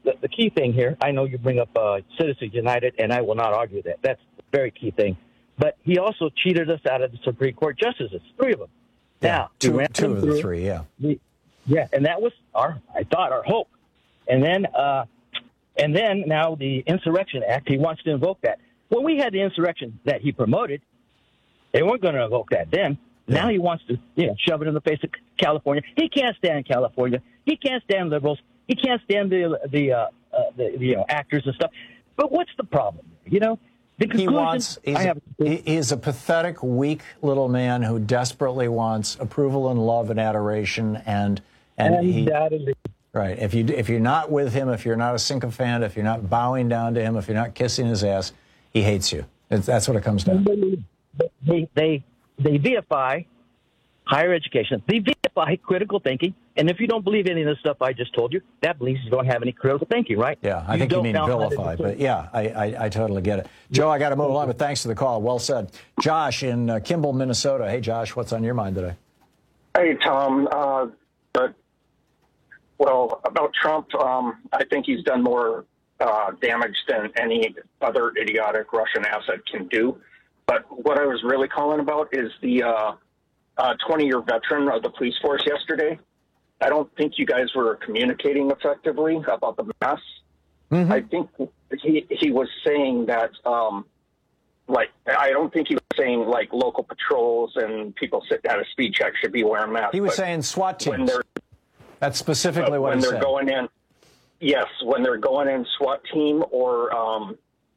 the, the key thing here, I know you bring up uh, Citizens United, and I will not argue that. That's a very key thing. But he also cheated us out of the Supreme Court justices, three of them. Yeah, now, two, two of the three, yeah. We, yeah, and that was our, I thought, our hope. And then, uh, and then now the Insurrection Act, he wants to invoke that. When we had the insurrection that he promoted, they weren't going to invoke that then. Yeah. Now he wants to, you know, shove it in the face of California. He can't stand California. He can't stand liberals. He can't stand the the, uh, uh, the you know actors and stuff. But what's the problem? You know, the conclusion. He wants. He's, I have, a, he's a pathetic, weak little man who desperately wants approval and love and adoration, and and, and he. Right. If you if you're not with him, if you're not a sycophant, if you're not bowing down to him, if you're not kissing his ass, he hates you. It's, that's what it comes down to. They they they deify higher education. They deify critical thinking. And if you don't believe any of the stuff I just told you, that means you don't have any critical thinking, right? Yeah, I you think you mean vilify, but yeah, I, I, I totally get it. Joe, I got to move along, but thanks for the call. Well said. Josh in uh, Kimball, Minnesota. Hey, Josh, what's on your mind today? Hey, Tom. Uh, but, well, about Trump, um, I think he's done more uh, damage than any other idiotic Russian asset can do. But what I was really calling about is the uh, uh, twenty-year veteran of the police force yesterday. I don't think you guys were communicating effectively about the mess. Mm-hmm. I think he he was saying that, um, like, I don't think he was saying, like, local patrols and people sitting at a speed check should be wearing masks. He was saying SWAT teams. That's specifically uh, what when he they're said. going in. Yes, when they're going in SWAT team or, um,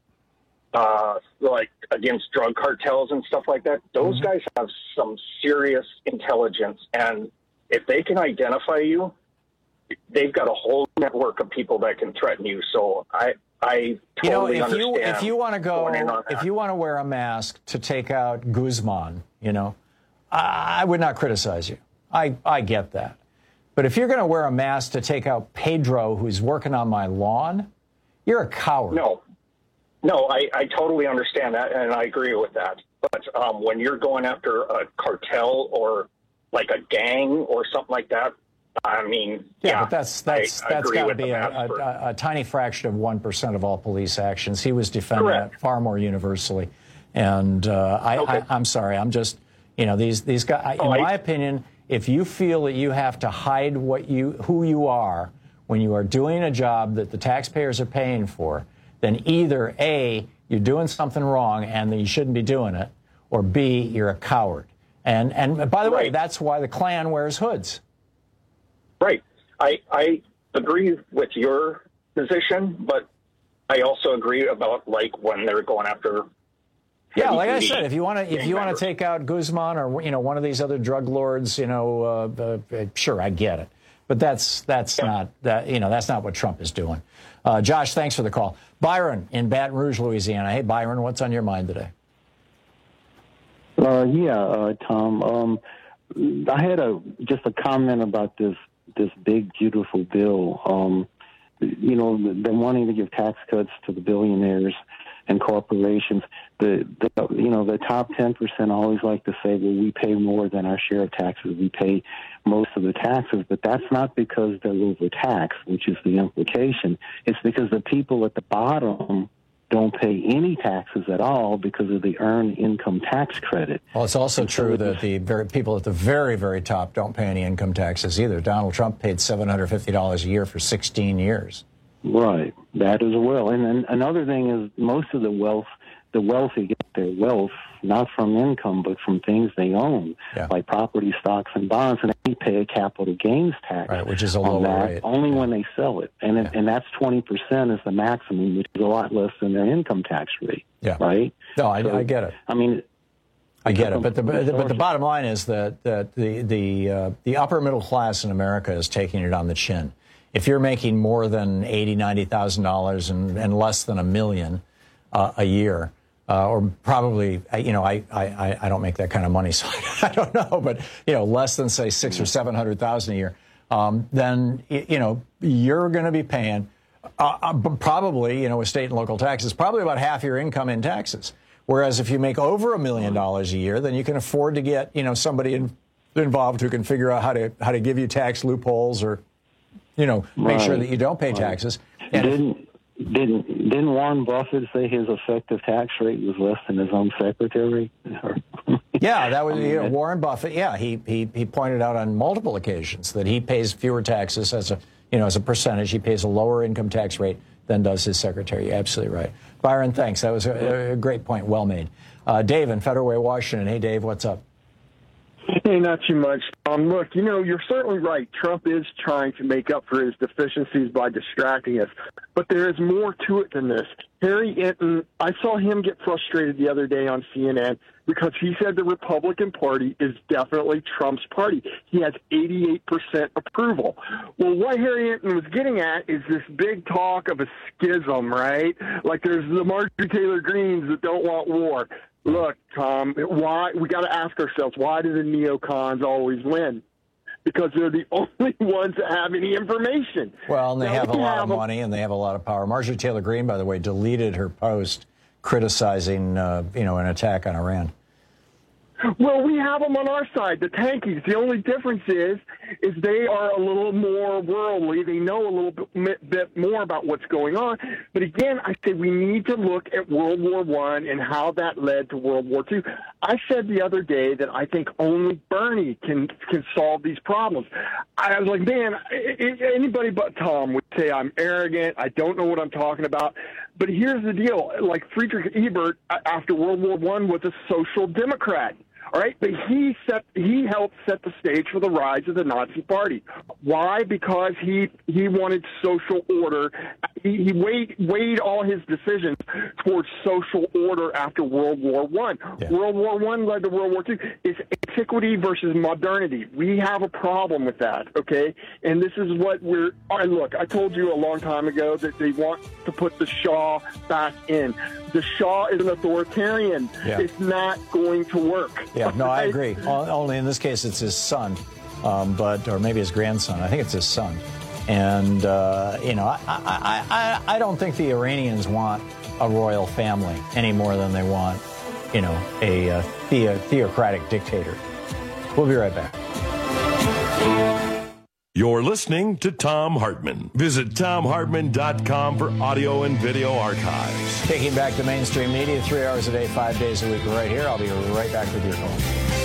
uh, like, against drug cartels and stuff like that, those mm-hmm. guys have some serious intelligence. And if they can identify you, they've got a whole network of people that can threaten you. So I, I totally you know, if understand. You, if you want to go, go if you want to wear a mask to take out Guzman, you know, I, I would not criticize you. I, I get that. But if you're going to wear a mask to take out Pedro, who's working on my lawn, you're a coward. No, no, I, I totally understand that, and I agree with that. But um, when you're going after a cartel or like a gang or something like that, I mean, yeah, yeah but that's that's I, that's I got to be a, a, a, a tiny fraction of one percent of all police actions. He was defending Correct. that far more universally, and uh, I, okay. I, I'm sorry, I'm just, you know, these these guys. Oh, in I, my opinion, if you feel that you have to hide what you who you are when you are doing a job that the taxpayers are paying for, then either A, you're doing something wrong and that you shouldn't be doing it, or B, you're a coward. And and by the right. way, that's why the Klan wears hoods. Right. I I agree with your position, but I also agree about like when they're going after. Yeah, like I said, if you want to if you want to take out Guzman or you know one of these other drug lords, you know, uh, uh, sure, I get it, but that's that's yeah. not that you know that's not what Trump is doing. Uh, Josh, thanks for the call. Byron in Baton Rouge, Louisiana. Hey, Byron, what's on your mind today? Uh, yeah, uh, Tom. Um, I had a just a comment about this this big beautiful bill. Um, you know, they're wanting to give tax cuts to the billionaires and corporations. The, the you know the top ten percent always like to say, well, we pay more than our share of taxes. We pay most of the taxes, but that's not because they're overtaxed, which is the implication. It's because the people at the bottom don't pay any taxes at all because of the earned income tax credit. Well, it's also and true so that the very people at the very, very top don't pay any income taxes either. Donald Trump paid seven hundred fifty dollars a year for sixteen years. Right, that as well. And then another thing is most of the wealth, the wealthy get their wealth not from income but from things they own, yeah. like property, stocks, and bonds, and they pay a capital gains tax, right, which is a lower that, rate. Only yeah. when they sell it, and it, yeah. and that's twenty percent is the maximum, which is a lot less than their income tax rate. Yeah, right. No, I, so, I get it. I mean. I get it, but the but the bottom line is that that the the uh, the upper middle class in America is taking it on the chin. If you're making more than eighty, ninety thousand dollars and and less than a million uh, a year, uh, or probably, you know, I, I I don't make that kind of money, so I don't know, but you know, less than say six or seven hundred thousand a year, um, then you know you're going to be paying uh, uh, probably, you know, with state and local taxes, probably about half your income in taxes. Whereas if you make over a million dollars a year, then you can afford to get, you know, somebody in, involved who can figure out how to how to give you tax loopholes or, you know, make right. sure that you don't pay taxes. Didn't didn't didn't Warren Buffett say his effective tax rate was less than his own secretary? Yeah, that was you know, Warren Buffett. Yeah, he, he he pointed out on multiple occasions that he pays fewer taxes as a you know as a percentage. He pays a lower income tax rate than does his secretary. You're absolutely right, Byron. Thanks. That was a, a great point. Well made. Uh, Dave in Federal Way, Washington. Hey, Dave, what's up? Hey, not too much. Um, look, you know, you're certainly right. Trump is trying to make up for his deficiencies by distracting us. But there is more to it than this. Harry Enton, I saw him get frustrated the other day on C N N because he said the Republican Party is definitely Trump's party. He has eighty-eight percent approval. Well, what Harry Enton was getting at is this big talk of a schism, right? Like there's the Marjorie Taylor Greens that don't want war. Look, Tom, why we got to ask ourselves, why do the neocons always win? Because they're the only ones that have any information. Well, and they now, have a lot have of money, and they have a lot of power. Marjorie Taylor Greene, by the way, deleted her post criticizing, uh, you know, an attack on Iran. Well, we have them on our side, the tankies. The only difference is, is they are a little more worldly. They know a little bit, bit more about what's going on. But again, I say we need to look at World War One and how that led to World War Two. I said the other day that I think only Bernie can can solve these problems. I was like, man, anybody but Tom would say I'm arrogant. I don't know what I'm talking about. But here's the deal: like Friedrich Ebert, after World War One, was a social democrat. All right, but he set he helped set the stage for the rise of the Nazi Party. Why? Because he he wanted social order. He, he weighed weighed all his decisions towards social order after World War One. Yeah. World War One led to World War Two. It's antiquity versus modernity. We have a problem with that. Okay, and this is what we're. All right, look, I told you a long time ago that they want to put the Shah back in. The Shah is an authoritarian. Yeah. It's not going to work. Yeah, no, I agree. Only in this case, it's his son, um, but or maybe his grandson. I think it's his son. And uh, you know, I, I, I, I don't think the Iranians want a royal family any more than they want, you know, a, a the, theocratic dictator. We'll be right back. You're listening to Thom Hartmann. Visit Thom Hartmann dot com for audio and video archives. Taking back the mainstream media three hours a day, five days a week, right here. I'll be right back with your call.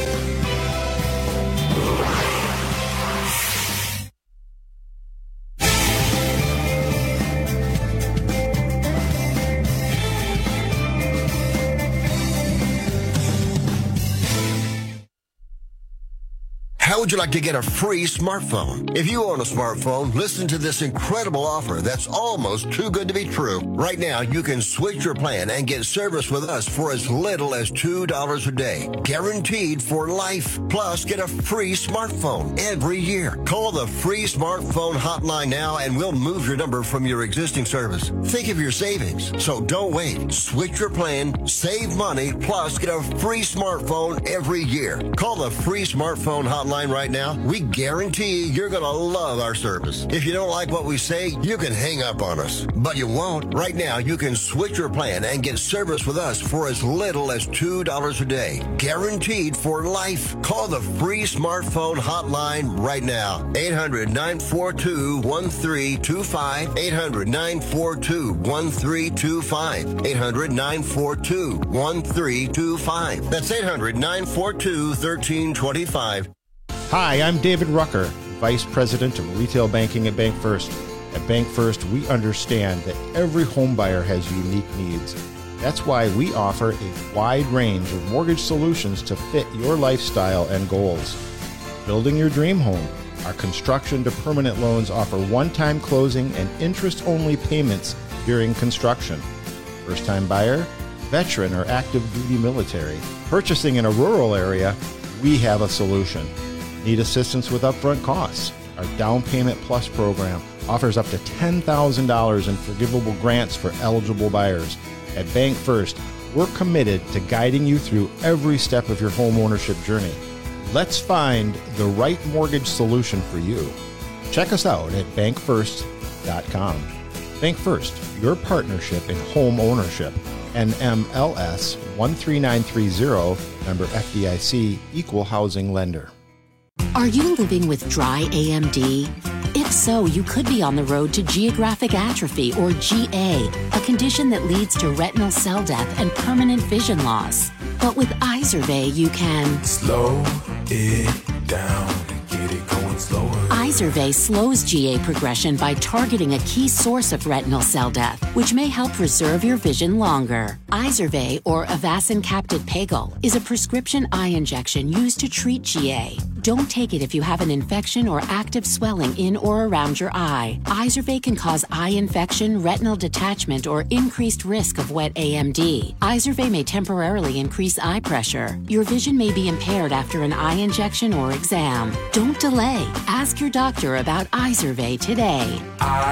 How would you like to get a free smartphone? If you own a smartphone, listen to this incredible offer that's almost too good to be true. Right now, you can switch your plan and get service with us for as little as two dollars a day. Guaranteed for life. Plus, get a free smartphone every year. Call the free smartphone hotline now and we'll move your number from your existing service. Think of your savings. So don't wait. Switch your plan, save money, plus get a free smartphone every year. Call the free smartphone hotline right now. We guarantee you're going to love our service. If you don't like what we say, you can hang up on us. But you won't. Right now, you can switch your plan and get service with us for as little as two dollars a day. Guaranteed for life. Call the free smartphone hotline right now. eight hundred, nine four two, one three two five. eight hundred, nine four two, one three two five. eight hundred, nine four two, one three two five. That's eight hundred, nine four two, one three two five. Hi, I'm David Rucker, Vice President of Retail Banking at Bank First. At Bank First, we understand that every home buyer has unique needs. That's why we offer a wide range of mortgage solutions to fit your lifestyle and goals. Building your dream home. Our construction to permanent loans offer one-time closing and interest-only payments during construction. First-time buyer, veteran, or active duty military. Purchasing in a rural area, we have a solution. Need assistance with upfront costs? Our Down Payment Plus program offers up to ten thousand dollars in forgivable grants for eligible buyers. At Bank First, we're committed to guiding you through every step of your home ownership journey. Let's find the right mortgage solution for you. Check us out at bank first dot com. Bank First, your partnership in home ownership. N M L S one three nine three zero, member F D I C, equal housing lender. Are you living with dry A M D? If So you could be on the road to geographic atrophy, or G A, a condition that leads to retinal cell death and permanent vision loss. But with Izervay, you can slow it down and get it going slower. Izervay slows G A progression by targeting a key source of retinal cell death, which may help preserve your vision longer. Izervay, or Avastin Captid Pagel, is a prescription eye injection used to treat G A. Don't take it if you have an infection or active swelling in or around your eye. Izervay can cause eye infection, retinal detachment, or increased risk of wet A M D. Izervay may temporarily increase eye pressure. Your vision may be impaired after an eye injection or exam. Don't delay. Ask your doctor about Izervay today.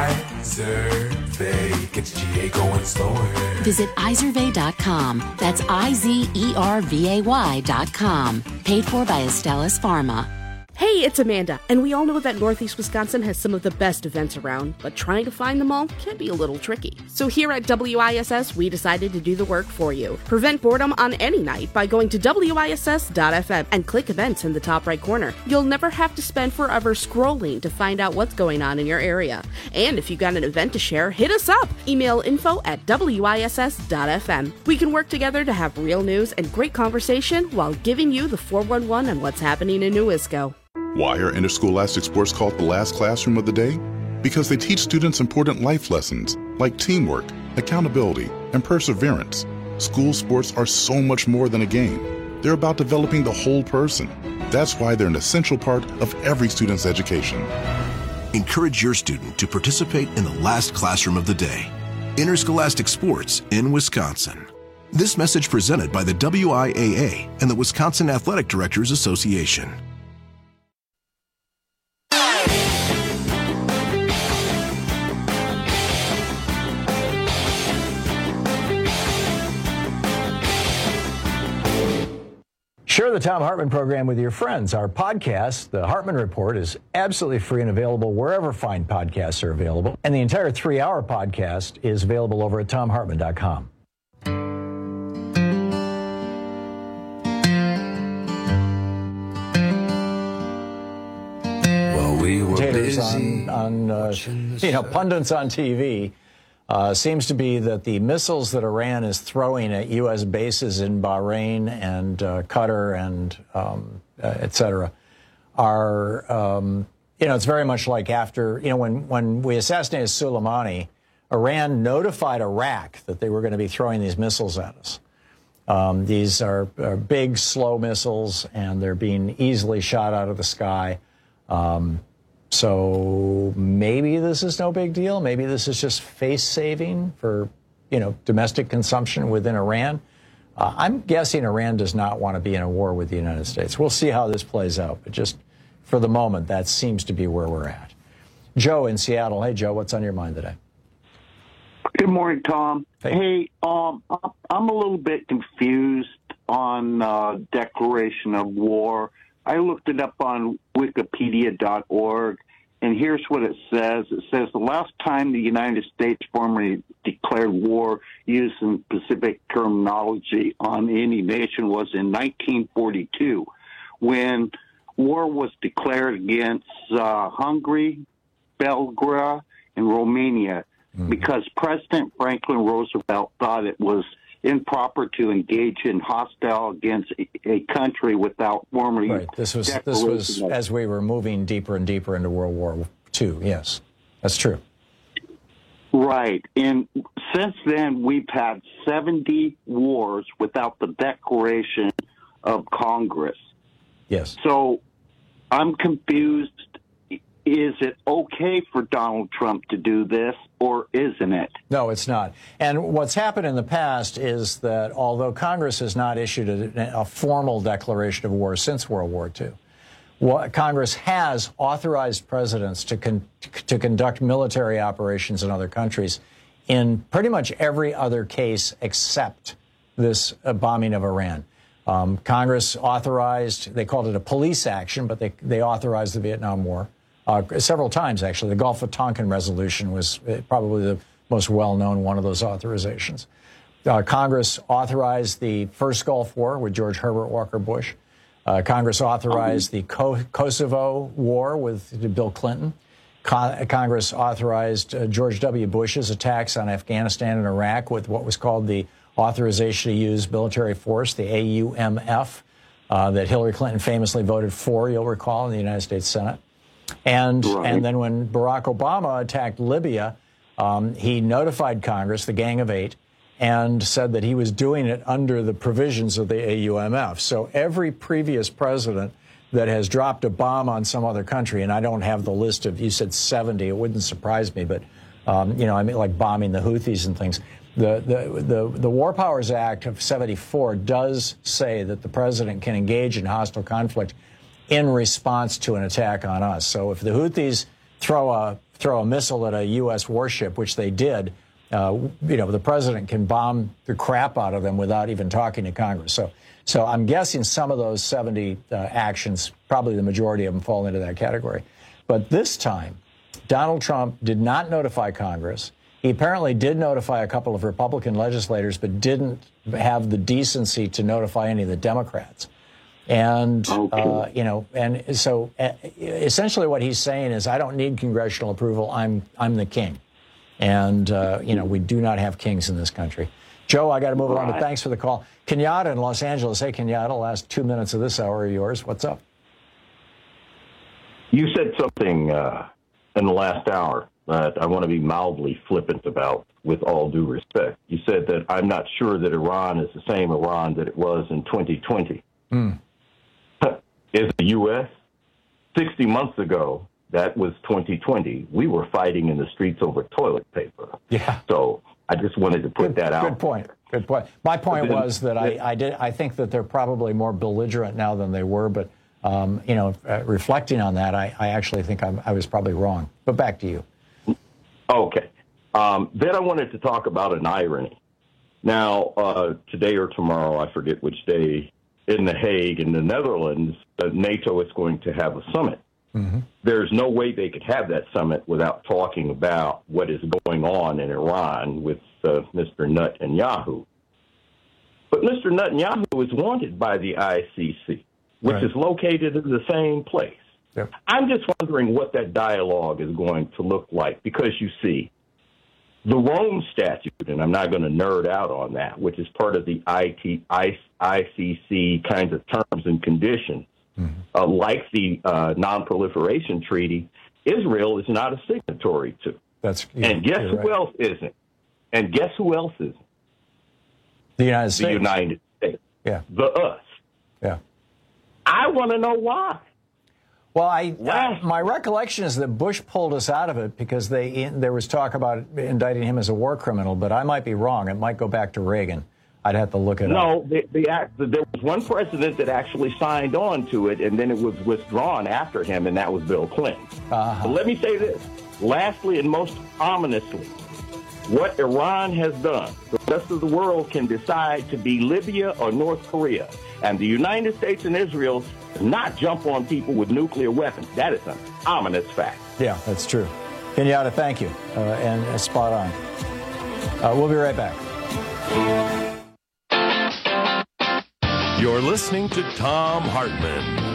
Izervay gets G A going slower. Visit Izervay dot com. That's I Z E R V A Y dot com. Paid for by Astellas Pharma. Hey, it's Amanda, and we all know that Northeast Wisconsin has some of the best events around, but trying to find them all can be a little tricky. So here at W I S S, we decided to do the work for you. Prevent boredom on any night by going to W I S S dot F M and click events in the top right corner. You'll never have to spend forever scrolling to find out what's going on in your area. And if you got an event to share, hit us up. Email info at W I S S dot F M. We can work together to have real news and great conversation while giving you the four one one on what's happening in New Isco. Why are interscholastic sports called the last classroom of the day? Because they teach students important life lessons like teamwork, accountability, and perseverance. School sports are so much more than a game. They're about developing the whole person. That's why they're an essential part of every student's education. Encourage your student to participate in the last classroom of the day. Interscholastic sports in Wisconsin. This message presented by the W I A A and the Wisconsin Athletic Directors Association. Share the Thom Hartmann program with your friends. Our podcast, The Hartmann Report, is absolutely free and available wherever fine podcasts are available. And the entire three-hour podcast is available over at Thom Hartmann dot com. Well, we were busy on, on uh, you know, pundits on T V. Uh, seems to be that the missiles that Iran is throwing at U S bases in Bahrain and uh, Qatar and um, uh, et cetera are, um, you know, it's very much like after, you know, when, when we assassinated Soleimani, Iran notified Iraq that they were going to be throwing these missiles at us. Um, these are, are big, slow missiles, and they're being easily shot out of the sky. Um, So maybe this is no big deal. Maybe this is just face saving for, you know, domestic consumption within Iran. Uh, I'm guessing Iran does not want to be in a war with the United States. We'll see how this plays out. But just for the moment, that seems to be where we're at. Joe in Seattle. Hey, Joe, what's on your mind today? Good morning, Tom. Hey, hey um, I'm a little bit confused on uh, declaration of war. I looked it up on wikipedia dot org, and here's what it says. It says the last time the United States formally declared war using specific terminology on any nation was in nineteen forty-two, when war was declared against uh, Hungary, Bulgaria, and Romania, mm-hmm. because President Franklin Roosevelt thought it was improper to engage in hostile against a country without formally. Right. This was this was as we were moving deeper and deeper into World War Two. Yes, that's true. Right, and since then we've had seventy wars without the declaration of Congress. Yes. So I'm confused. Is it okay for Donald Trump to do this, or isn't it? No, it's not. And what's happened in the past is that although Congress has not issued a, a formal declaration of war since World War Two, what, Congress has authorized presidents to, con, to conduct military operations in other countries in pretty much every other case except this uh, bombing of Iran. Um, Congress authorized, they called it a police action, but they, they authorized the Vietnam War. Uh, several times, actually. The Gulf of Tonkin resolution was probably the most well-known one of those authorizations. Uh, Congress authorized the first Gulf War with George Herbert Walker Bush. Uh, Congress authorized the Co- Kosovo War with Bill Clinton. Con- Congress authorized uh, George W. Bush's attacks on Afghanistan and Iraq with what was called the Authorization to Use Military Force, the A U M F, uh, that Hillary Clinton famously voted for, you'll recall, in the United States Senate. And, right. and then when Barack Obama attacked Libya, um, he notified Congress, the Gang of Eight, and said that he was doing it under the provisions of the A U M F. So every previous president that has dropped a bomb on some other country, and I don't have the list of, you said seventy, it wouldn't surprise me, but, um, you know, I mean, like bombing the Houthis and things. The, the, the, the War Powers Act of seventy-four does say that the president can engage in hostile conflict in response to an attack on us. So if the Houthis throw a, throw a missile at a U S warship, which they did, uh, you know, the president can bomb the crap out of them without even talking to Congress. So So I'm guessing some of those seventy uh, actions, probably the majority of them, fall into that category. But this time, Donald Trump did not notify Congress. He apparently did notify a couple of Republican legislators, but didn't have the decency to notify any of the Democrats. And, okay. uh, you know, and so uh, essentially what he's saying is, I don't need congressional approval. I'm I'm the king. And, uh, you know, we do not have kings in this country. Joe, I got to move right. on, but thanks for the call. Kenyatta in Los Angeles. Hey, Kenyatta, last two minutes of this hour are yours. What's up? You said something uh, in the last hour that I want to be mildly flippant about, with all due respect. You said that I'm not sure that Iran is the same Iran that it was in twenty twenty. Mm. Is the U S sixty months ago, that was twenty twenty. We were fighting in the streets over toilet paper. Yeah. So I just wanted to put good, that out. Good point. Good point. My point then, was that I, I did. I think that they're probably more belligerent now than they were. But um, you know, uh, reflecting on that, I, I actually think I'm, I was probably wrong. But back to you. Okay. Um, then I wanted to talk about an irony. Now, uh, today or tomorrow, I forget which day, in The Hague, in the Netherlands, uh, NATO is going to have a summit. Mm-hmm. There's no way they could have that summit without talking about what is going on in Iran with uh, Mister Netanyahu. But Mister Netanyahu is wanted by the I C C, which right. is located in the same place. Yep. I'm just wondering what that dialogue is going to look like, because you see, the Rome Statute, and I'm not going to nerd out on that, which is part of the I C C kinds of terms and conditions, mm-hmm. uh, like the uh, Non-Proliferation Treaty, Israel is not a signatory to. That's and guess who right. else isn't? And guess who else isn't? The United States. The United States. Yeah. The us. Yeah. I want to know why. Well, I, I my recollection is that Bush pulled us out of it because they there was talk about indicting him as a war criminal, but I might be wrong. It might go back to Reagan. I'd have to look it no, up. No, the, the act, there was one president that actually signed on to it, and then it was withdrawn after him, and that was Bill Clinton. Uh-huh. But let me say this. Lastly and most ominously, what Iran has done, the rest of the world can decide to be Libya or North Korea. And the United States and Israel does not jump on people with nuclear weapons. That is an ominous fact. Yeah, that's true. Kenyatta, thank you. Uh, and uh, spot on. Uh, we'll be right back. You're listening to Thom Hartmann.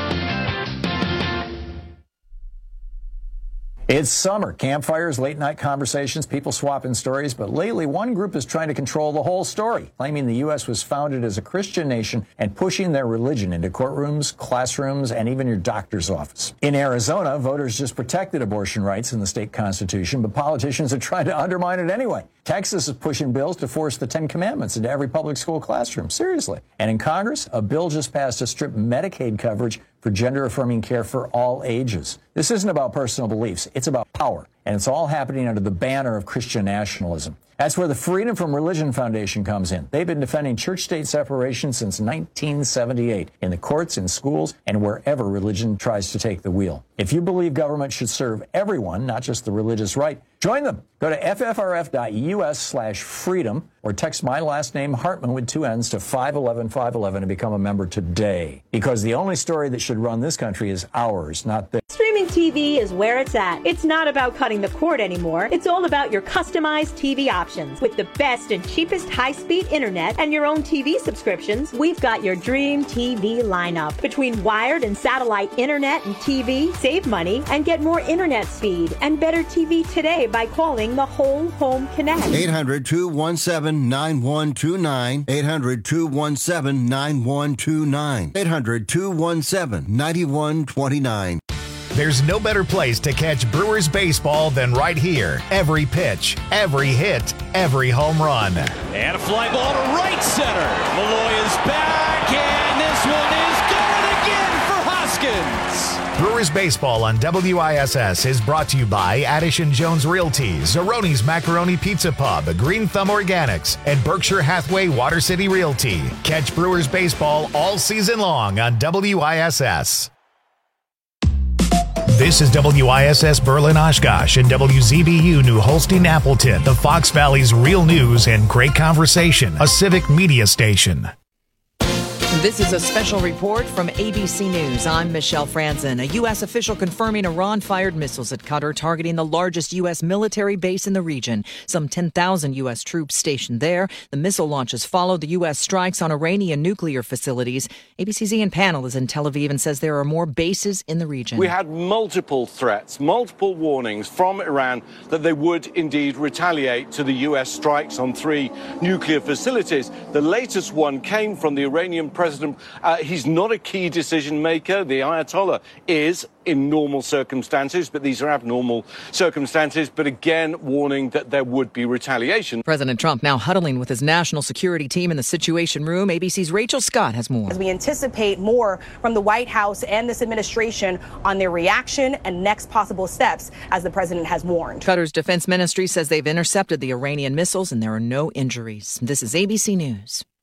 It's summer. Campfires, late-night conversations, people swapping stories. But lately, one group is trying to control the whole story, claiming the U S was founded as a Christian nation and pushing their religion into courtrooms, classrooms, and even your doctor's office. In Arizona, voters just protected abortion rights in the state constitution, but politicians are trying to undermine it anyway. Texas is pushing bills to force the Ten Commandments into every public school classroom. Seriously. And in Congress, a bill just passed to strip Medicaid coverage for gender-affirming care for all ages. This isn't about personal beliefs. It's about power. And it's all happening under the banner of Christian nationalism. That's where the Freedom from Religion Foundation comes in. They've been defending church-state separation since nineteen seventy-eight in the courts, in schools, and wherever religion tries to take the wheel. If you believe government should serve everyone, not just the religious right, join them. Go to ffrf.us slash freedom or text my last name, Hartman, with two N's to five one one five one one to become a member today. Because the only story that should run this country is ours, not theirs. Streaming T V is where it's at. It's not about cutting the cord anymore. It's all about your customized T V options. With the best and cheapest high-speed internet and your own T V subscriptions, we've got your dream T V lineup. Between wired and satellite internet and T V, save money and get more internet speed and better T V today by calling the Whole Home Connect. eight hundred, two one seven, nine one two nine. eight hundred, two one seven, nine one two nine. eight hundred, two one seven, nine one two nine. There's no better place to catch Brewers baseball than right here. Every pitch, every hit, every home run. And a fly ball to right center. Malloy is back, and this one is going again for Hoskins. Brewers baseball on W I S S is brought to you by Addish and Jones Realty, Zeroni's Macaroni Pizza Pub, Green Thumb Organics, and Berkshire Hathaway Water City Realty. Catch Brewers baseball all season long on W I S S. This is W I S S Berlin Oshkosh and W Z B U New Holstein Appleton, the Fox Valley's real news and great conversation, a civic media station. This is a special report from A B C News. I'm Michelle Franzen. A U S official confirming Iran fired missiles at Qatar targeting the largest U S military base in the region. Some ten thousand U S troops stationed there. The missile launches followed the U S strikes on Iranian nuclear facilities. A B C's Ian Pannell is in Tel Aviv and says there are more bases in the region. We had multiple threats, multiple warnings from Iran that they would indeed retaliate to the U S strikes on three nuclear facilities. The latest one came from the Iranian president. Uh, he's not a key decision maker. The Ayatollah is in normal circumstances, but these are abnormal circumstances. But again, warning that there would be retaliation. President Trump now huddling with his national security team in the Situation Room. A B C's Rachel Scott has more. As we anticipate more from the White House and this administration on their reaction and next possible steps, as the president has warned. Qatar's defense ministry says they've intercepted the Iranian missiles and there are no injuries. This is A B C News.